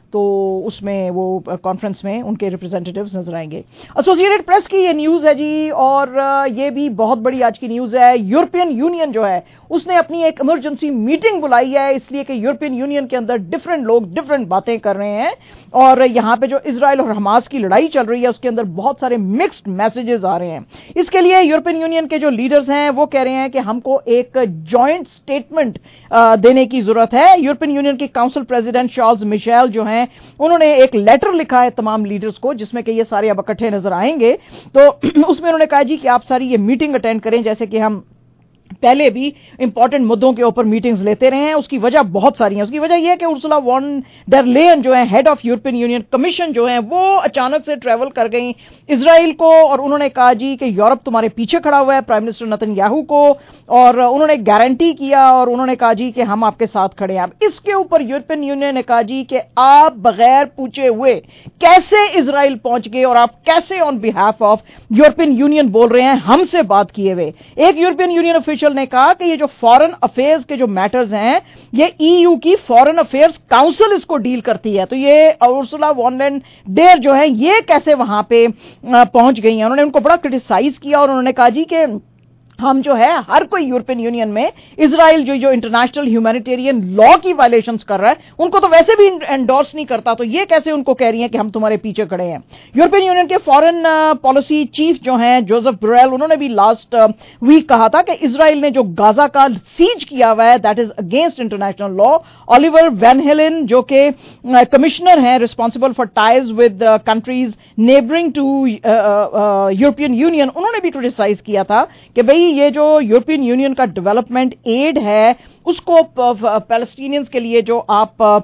तो उसमें वो कॉन्फ्रेंस में उनके रिप्रेजेंटेटिव्स नजर आएंगे। एसोसिएटेड प्रेस की ये न्यूज है जी, और ये भी बहुत बड़ी आज की न्यूज है। यूरोपियन यूनियन जो है उसने अपनी एक इमरजेंसी मीटिंग बुलाई है, इसलिए कि यूरोपियन यूनियन के अंदर डिफरेंट लोग डिफरेंट बातें कर रहे हैं, और यहां पे जो इजराइल और हमास की लड़ाई चल रही है उसके अंदर बहुत सारे मिक्स्ड मैसेजेस आ रहे हैं। इसके लिए यूरोपियन यूनियन के जो लीडर्स हैं वो कह रहे हैं कि हमको एक जॉइंट स्टेटमेंट देने की जरूरत है। यूरोपियन यूनियन के काउंसिल प्रेसिडेंट चार्ल्स मिशेल जो हैं उन्होंने एक लेटर लिखा है तमाम लीडर्स को, जिसमें कि ये सारे अब इकट्ठे नजर आएंगे। तो उसमें उन्होंने कहा जी कि आप सारी ये मीटिंग अटेंड करें, जैसे कि हम पहले भी इंपॉर्टेंट मुद्दों के ऊपर मीटिंग्स लेते रहे हैं। उसकी वजह बहुत सारी है। उसकी वजह यह है कि उर्सुला वॉन डर लेयन जो है head of European Union commission जो है वो अचानक से ट्रैवल कर गई इजराइल को, और उन्होंने कहा जी कि यूरोप तुम्हारे पीछे खड़ा हुआ है प्राइम मिनिस्टर नेतन्याहू को, और उन्होंने गारंटी किया और उन्होंने कहा जी कि हम आपके साथ खड़े हैं। अब इसके ऊपर यूरोपियन यूनियन ने कहा जी कि आप बगैर पूछे हुए कैसे इजराइल पहुंच गए और आप कैसे on behalf of European Union बोल रहे हैं हमसे बात किए हुए। एक यूरोपियन यूनियन ऑफिशियल ने कहा कि ये जो फॉरेन अफेयर्स के जो मैटर्स हैं ये ईयू की फॉरेन अफेयर्स काउंसिल इसको डील करती है, तो ये उर्सुला वॉन डेर जो है ये कैसे वहां पे पहुंच गई हैं। उन्होंने उनको बड़ा क्रिटिसाइज किया और उन्होंने कहा जी कि हम जो है हर कोई यूरोपियन यूनियन में इजराइल जो इंटरनेशनल ह्यूमैनिटेरियन लॉ की वायलेशंस कर रहा है उनको तो वैसे भी एंडोर्स नहीं करता, तो ये कैसे उनको कह रही हैं कि हम तुम्हारे पीछे खड़े हैं। यूरोपियन यूनियन के फॉरेन पॉलिसी चीफ जो हैं जोसेफ बोरेल, उन्होंने भी लास्ट वीक कहा था कि इजराइल ने जो गाजा का सीज किया हुआ है that is against international law. Oliver वैन हेलन जो कि कमिश्नर हैं responsible for ties with countries neighbouring to European Union, उन्होंने भी क्रिटिसाइज किया था कि भाई ये जो यूरोपियन यूनियन का डेवलपमेंट एड है उसको पैलेस्टीनियंस के लिए जो आप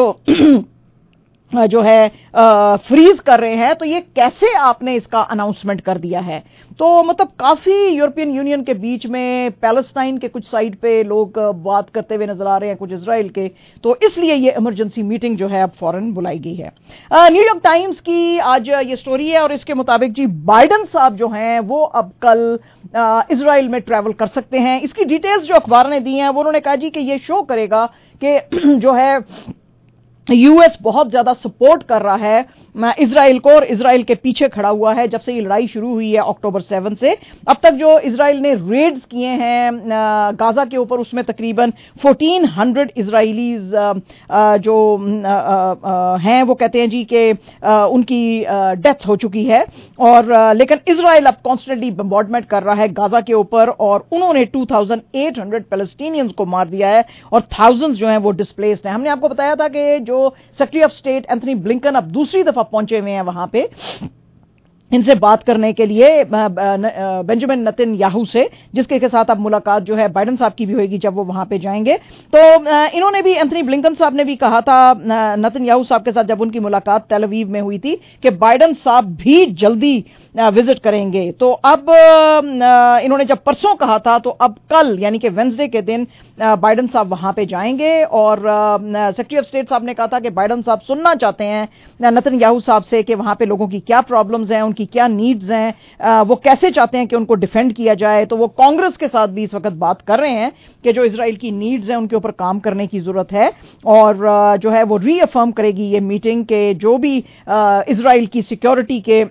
जो है फ्रीज कर रहे हैं, तो ये कैसे आपने इसका अनाउंसमेंट कर दिया है। तो मतलब काफी यूरोपियन यूनियन के बीच में पैलेस्टाइन के कुछ साइड पे लोग बात करते हुए नजर आ रहे हैं, कुछ इजराइल के, तो इसलिए ये इमरजेंसी मीटिंग जो है अब फौरन बुलाई गई है। न्यूयॉर्क टाइम्स की आज ये स्टोरी है और इसके मुताबिक जी बाइडन साहब जो हैं वो अब कल इजराइल में ट्रैवल कर सकते हैं। इसकी डिटेल्स जो अखबार ने दी हैं वो उन्होंने कहा जी कि ये शो करेगा कि जो है यूएस बहुत ज्यादा सपोर्ट कर रहा है इजराइल को और इजराइल के पीछे खड़ा हुआ है जब से ये लड़ाई शुरू हुई है अक्टूबर 7 से। अब तक जो इजराइल ने रेड्स किए हैं गाजा के ऊपर उसमें तकरीबन 1400 इजराइलीज जो हैं वो कहते हैं जी कि उनकी डेथ हो चुकी है, और लेकिन इजराइल अब कॉन्स्टेंटली बम्बार्डमेंट कर रहा है गाजा के ऊपर और उन्होंने 2800 पैलेस्टीनियंस को मार दिया है और थाउजेंड्स जो हैं वो डिस्प्लेस्ड हैं। हमने आपको बताया था कि जो secretary of state Antony Blinken अब दूसरी दफा पहुंचे हुए हैं वहां पे इनसे बात करने के लिए बेंजामिन नेतन्याहू से, जिसके के साथ अब मुलाकात जो है बाइडन साहब की भी होगी जब वो वहां पे जाएंगे। तो इन्होंने भी एंथनी ब्लिंकन साहब ने भी कहा था नेतन्याहू साहब के साथ जब उनकी मुलाकात तेल अवीव में हुई थी कि बाइडन साहब भी जल्दी विजिट करेंगे। तो अब इन्होंने जब परसों कहा था तो अब कल यानी कि वेडनेसडे के दिन बाइडन साहब वहां पे जाएंगे, और सेक्रेटरी ऑफ स्टेट साहब ने कहा था कि बाइडन साहब सुनना चाहते हैं नेतन्याहू साहब से कि वहां पे लोगों की क्या प्रॉब्लम्स हैं, उनकी क्या नीड्स हैं, वो कैसे चाहते हैं कि उनको डिफेंड किया जाए। तो वो कांग्रेस के साथ भी इस वक्त बात कर रहे हैं कि जो इजराइल की नीड्स हैं उनके ऊपर काम करने की जरूरत है, और जो है वो रीअफर्म करेगी ये मीटिंग के जो भी इजराइल की सिक्योरिटी के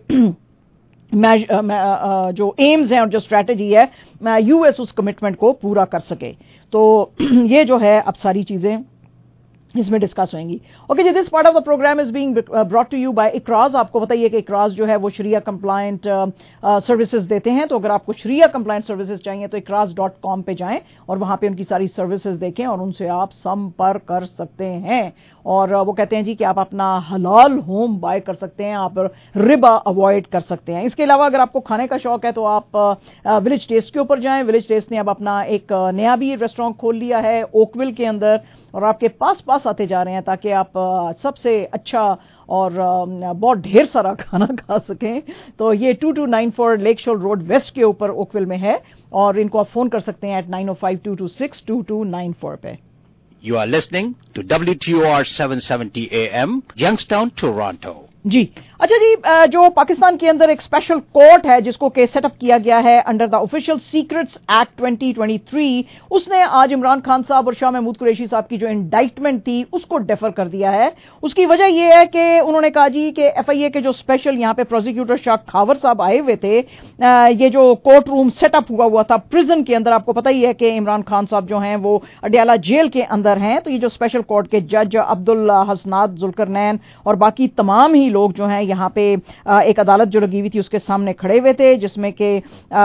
जो एम्स हैं और जो स्ट्रैटेजी है यूएस उस कमिटमेंट को पूरा कर सके। तो ये जो है अब सारी चीजें इसमें डिस्कस होंगी। ओके जी, this part of the programme is being brought to you by Ikraj. आपको बताइए कि इकराज जो है वो शरिया कंप्लायंट सर्विसेज देते हैं, तो अगर आपको शरिया कंप्लायंट सर्विसेज चाहिए तो ikraz.com पे जाएं और वहां पे उनकी सारी सर्विसेज देखें और उनसे आप संपर्क कर सकते हैं। और वो कहते हैं जी कि आप अपना हलाल होम बाय कर सकते हैं, आप रिबा अवॉइड कर सकते हैं। इसके अलावा अगर आपको खाने का शौक है तो आप विलेज टेस्ट के ऊपर जाएं। विलेज टेस्ट ने अब अपना एक नया भी रेस्टोरेंट खोल लिया है ओकविल के अंदर, और आपके पास आते जा रहे हैं ताकि आप सबसे अच्छा और बहुत ढेर सारा खाना खा सकें। तो ये 2294 लेक शोर रोड वेस्ट के ऊपर ओकविल में है, और इनको आप फोन कर सकते हैं 9052262294 पे। You are listening to WTOR 770 AM, Youngstown, Toronto. जी अच्छा जी, जो पाकिस्तान के अंदर एक स्पेशल कोर्ट है जिसको के सेटअप किया गया है under the official secrets act 2023, उसने आज इमरान खान साहब और शाह महमूद कुरैशी साहब की जो इंडाइटमेंट थी उसको डेफर कर दिया है। उसकी वजह यह है कि उन्होंने कहा जी कि FIA के जो स्पेशल यहां पे प्रोसिक्यूटर शाह खावर साहब आए हुए थे, ये जो कोर्ट रूम सेटअप हुआ था प्रिजन के अंदर, आपको पता ही है कि इमरान खान साहब जो हैं वो अडियाला जेल के अंदर हैं, तो ये जो स्पेशल कोर्ट के जज अब्दुल हसनाद जुल्करनैन और बाकी तमाम ही लोग जो हैं यहाँ पे एक अदालत जो लगी हुई थी उसके सामने खड़े हुए थे, जिसमें कि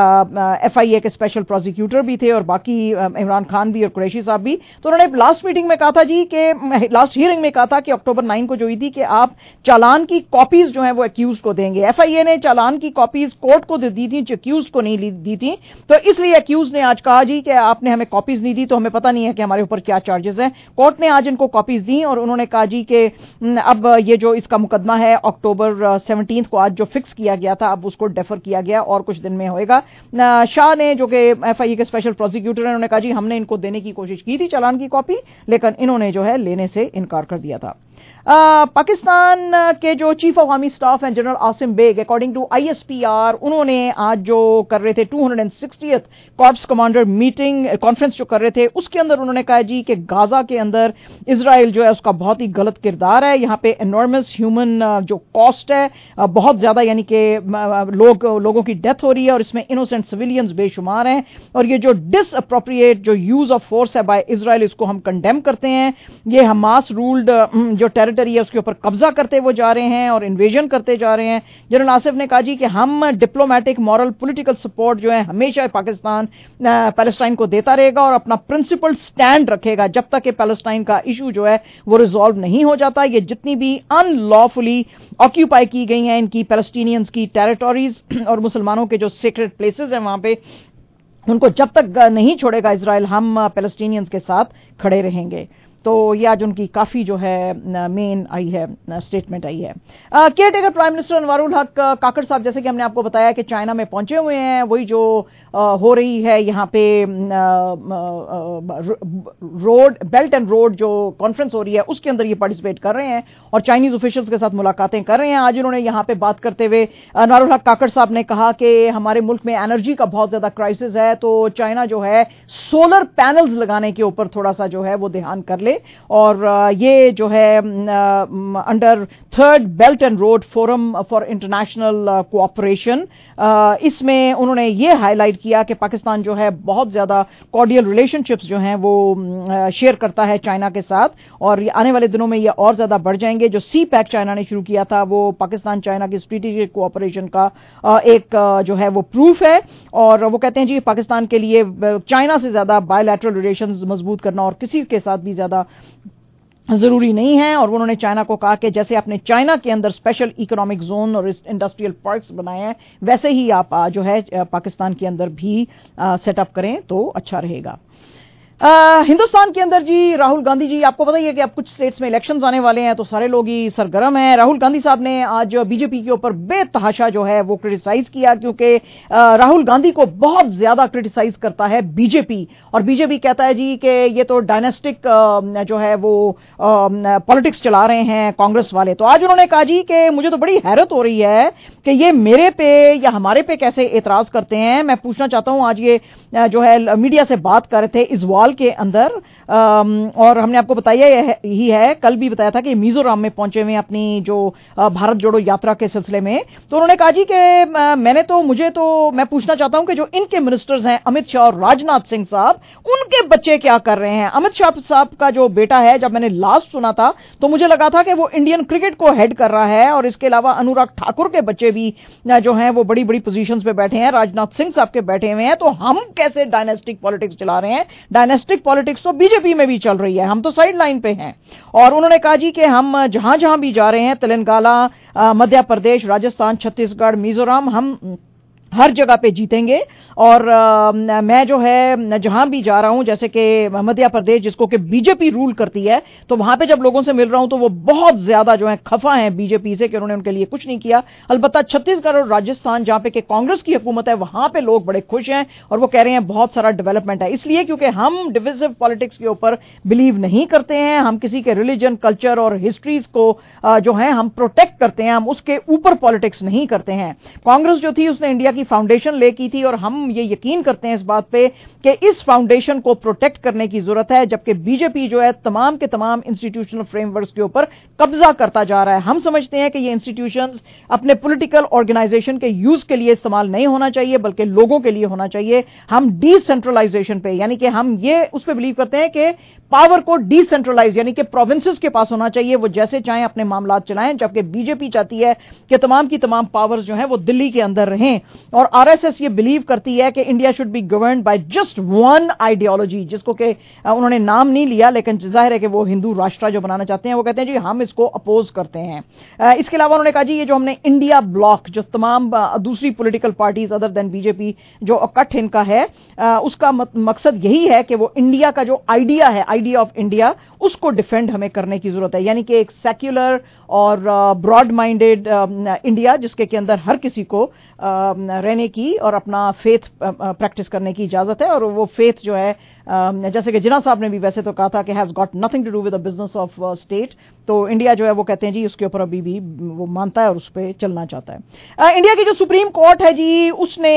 FIA के स्पेशल प्रोसिक्यूटर भी थे और बाकी इमरान खान भी और कुरैशी साहब भी। तो उन्होंने लास्ट मीटिंग में कहा था जी कि लास्ट हियरिंग में कहा था कि अक्टूबर 9 को जो हुई थी कि आप चालान की कॉपीज जो है वो एक्यूज को देंगे। FIA ने चालान की कॉपीज कोर्ट को दी थी, एक्यूज को नहीं दी थी, तो इसलिए एक्यूज ने आज कहा जी कि आपने हमें कॉपीज नहीं दी तो हमें पता नहीं है कि हमारे ऊपर क्या चार्जेस हैं। कोर्ट ने आज इनको कॉपीज दी और उन्होंने कहा जी कि अब ये जो इसका मुकदमा है अक्टूबर 17 को आज जो फिक्स किया गया था अब उसको डेफर किया गया और कुछ दिन में होएगा। शाह ने जो कि FIA के स्पेशल प्रोसिक्यूटर हैं उन्होंने कहा जी हमने इनको देने की कोशिश की थी चालान की कॉपी, लेकिन इन्होंने जो है लेने से इनकार कर दिया था। पाकिस्तान के जो चीफ ऑफ आर्मी स्टाफ हैं general Asim Baig, according to ISPR, उन्होंने आज जो कर रहे थे 260th corps commander meeting conference जो कर रहे थे उसके अंदर उन्होंने कहा जी कि गाजा के अंदर इजराइल जो है उसका बहुत ही गलत किरदार है, यहाँ पे एनॉर्मस ह्यूमन जो कॉस्ट है बहुत ज्यादा, यानी कि लोगों की डेथ हो रही है और इसमें इनोसेंट सिविलियंस बेशुमार हैं, और ये जो डिसअप्रोप्रिएट जो यूज ऑफ फोर्स है बाय इजराइल इसको हम कंडेम करते हैं। ये हमास रूल्ड जो टेरिटरी है उसके ऊपर कब्जा करते वो जा रहे हैं और इन्वेजन करते जा रहे हैं। जनरल आसिफ ने कहा जी कि हम डिप्लोमेटिक मॉरल पॉलिटिकल सपोर्ट जो है हमेशा पाकिस्तान पैलेस्टाइन को देता रहेगा और अपना प्रिंसिपल स्टैंड रखेगा जब तक कि पैलेस्टाइन का इशू जो है वो रिजॉल्व नहीं हो जाता। ये जितनी भी अनलॉफुली ऑक्यूपाई की गई हैं इनकी पैलेस्टीनियंस की टेरिटोरीज और मुसलमानों के जो सीक्रेट प्लेसेस हैं वहां पे, उनको जब तक नहीं छोड़ेगा इजराइल हम पैलेस्टीनियंस के साथ खड़े रहेंगे। तो ये आज उनकी काफी जो है मेन आई है स्टेटमेंट आई है। Caretaker prime minister Anwarul Haq Kakar साहब जैसे कि हमने आपको बताया कि चाइना में पहुंचे हुए हैं, वही जो हो रही है यहाँ पे रोड बेल्ट एंड रोड जो कॉन्फ्रेंस हो रही है उसके अंदर ये पार्टिसिपेट कर रहे हैं और चाइनीज ऑफिशियल्स के साथ मुलाकातें कर रहे हैं। आज उन्होंने यहाँ पे बात करते हुए अनवारुल हक काकड़ साहब ने कहा कि हमारे मुल्क में एनर्जी का बहुत ज्यादा क्राइसिस है, तो चाइना जो है सोलर पैनल्स लगाने के ऊपर थोड़ा सा जो है वो ध्यान कर ले, और ये जो है under third belt and road forum for international cooperation, इसमें उन्होंने ये हाईलाइट किया कि पाकिस्तान जो है बहुत ज्यादा कॉर्डियल रिलेशनशिप्स जो हैं वो शेयर करता है चाइना के साथ और आने वाले दिनों में ये और ज्यादा बढ़ जाएंगे। जो CPEC चाइना ने शुरू किया था वो पाकिस्तान चाइना की स्ट्रेटेजिक कोऑपरेशन का एक जो है वो प्रूफ है, और वो कहते हैं जी पाकिस्तान के लिए चाइना से ज्यादा बायलैटरल रिलेशंस मजबूत करना और किसी के साथ भी ज्यादा जरूरी नहीं है। और उन्होंने चाइना को कहा कि जैसे आपने चाइना के अंदर स्पेशल इकोनॉमिक जोन और इंडस्ट्रियल पार्क्स बनाए हैं वैसे ही आप जो है पाकिस्तान के अंदर भी सेटअप करें तो अच्छा रहेगा। हिंदुस्तान के अंदर जी राहुल गांधी जी, आपको पता ही है कि अब कुछ स्टेट्स में इलेक्शंस आने वाले हैं तो सारे लोग ही सरगर्म हैं। राहुल गांधी साहब ने आज बीजेपी के ऊपर बेतहाशा जो है वो क्रिटिसाइज किया, क्योंकि राहुल गांधी को बहुत ज्यादा क्रिटिसाइज करता है बीजेपी, और बीजेपी कहता है जी कि ये तो डायनेस्टिक जो है वो पॉलिटिक्स चला रहे हैं कांग्रेस वाले। तो आज उन्होंने कहा जी कि मुझे तो बड़ी हैरत हो रही है कि ये मेरे पे या हमारे पे कैसे एतराज करते हैं। मैं पूछना चाहता हूं, आज ये जो है मीडिया से बात कर रहे थे इजवाल के अंदर, और हमने आपको बताया ही है, कल भी बताया था कि मिजोरम में पहुंचे हुए अपनी जो भारत जोड़ो यात्रा के सिलसिले में। तो उन्होंने कहा जी कि मैं पूछना चाहता हूं कि जो इनके मिनिस्टर्स हैं अमित शाह और राजनाथ सिंह साहब, उनके बच्चे क्या कर रहे हैं। अमित शाह साहब का जो बेटा है, जब मैंने लास्ट सुना था तो मुझे लगा था कि वो इंडियन क्रिकेट को हेड कर रहा है, और इसके अलावा अनुराग ठाकुर के बच्चे भी जो हैं वो बड़ी बड़ी पोजीशंस पे बैठे हैं, राजनाथ सिंह साहब के बैठे हुए हैं। तो हम कैसे डायनेस्टिक पॉलिटिक्स चला रहे हैं? डायनेस्टिक पॉलिटिक्स तो बीजेपी में भी चल रही है, हम तो साइड लाइन पे हैं। और उन्होंने कहा जी कि हम जहां जहां भी जा रहे हैं, तेलंगाना, मध्य प्रदेश, राजस्थान, छत्तीसगढ़, मिजोरम, हर जगह पे जीतेंगे। और मैं जो है जहां भी जा रहा हूं, जैसे कि मध्य प्रदेश जिसको कि बीजेपी रूल करती है, तो वहां पे जब लोगों से मिल रहा हूं तो वो बहुत ज्यादा जो है खफा हैं बीजेपी से कि उन्होंने उनके लिए कुछ नहीं किया। अलबत्ता छत्तीसगढ़ और राजस्थान जहां पे कि कांग्रेस की हुकूमत है, वहां पे लोग बड़े खुश हैं और वो कह रहे हैं बहुत सारा डेवलपमेंट है। इसलिए क्योंकि हम डिविजिव पॉलिटिक्स के ऊपर बिलीव नहीं करते हैं, हम किसी के रिलीजन, कल्चर और हिस्ट्रीज को जो है हम प्रोटेक्ट करते हैं, हम उसके ऊपर पॉलिटिक्स नहीं करते हैं। कांग्रेस जो थी उसने इंडिया की फाउंडेशन ले की थी और हम ये यकीन करते हैं इस बात पे कि इस फाउंडेशन को प्रोटेक्ट करने की जरूरत है, जबकि बीजेपी जो है तमाम के तमाम इंस्टीट्यूशनल फ्रेमवर्क्स के ऊपर कब्जा करता जा रहा है। हम समझते हैं कि ये इंस्टीट्यूशंस अपने पॉलिटिकल ऑर्गेनाइजेशन के यूज के लिए इस्तेमाल नहीं होना चाहिए, बल्कि लोगों के लिए होना चाहिए। हम डिसेंट्रलाइजेशन पे, यानी कि हम ये उस पे बिलीव करते हैं कि पावर को डिसेंट्रलाइज यानी कि प्रोविंसेस के पास होना चाहिए, वो जैसे चाहें अपने मामलात चलाएं, जबकि बीजेपी चाहती है कि तमाम की तमाम पावर्स जो हैं वो दिल्ली के अंदर रहें। और आरएसएस ये बिलीव करती है कि India should be governed by just one ideology, जिसको कि उन्होंने नाम नहीं लिया, लेकिन जाहिर है कि वो हिंदू राष्ट्र जो बनाना चाहते हैं, वो कहते हैं जी हम इसको अपोज करते हैं। इसके अलावा उन्होंने कहा जी ये जो हमने इंडिया ब्लॉक, जो तमाम दूसरी political parties other than BJP जो इकट्ठ इनका है, उसका मकसद यही है कि वो इंडिया का जो आइडिया है, आइडिया ऑफ इंडिया, उसको डिफेंड हमें करने की जरूरत है। यानी कि एक सेक्युलर और ब्रॉड माइंडेड इंडिया जिसके के अंदर हर किसी को रहने की और अपना फेथ प्रैक्टिस करने की इजाजत है। और वो फेथ जो है जैसे कि जिन्ना साहब ने भी वैसे तो कहा था कि has got nothing to do with the business of state, तो इंडिया जो है वो कहते हैं जी उसके ऊपर अभी भी वो मानता है और उस पर चलना चाहता है। इंडिया की जो सुप्रीम कोर्ट है जी उसने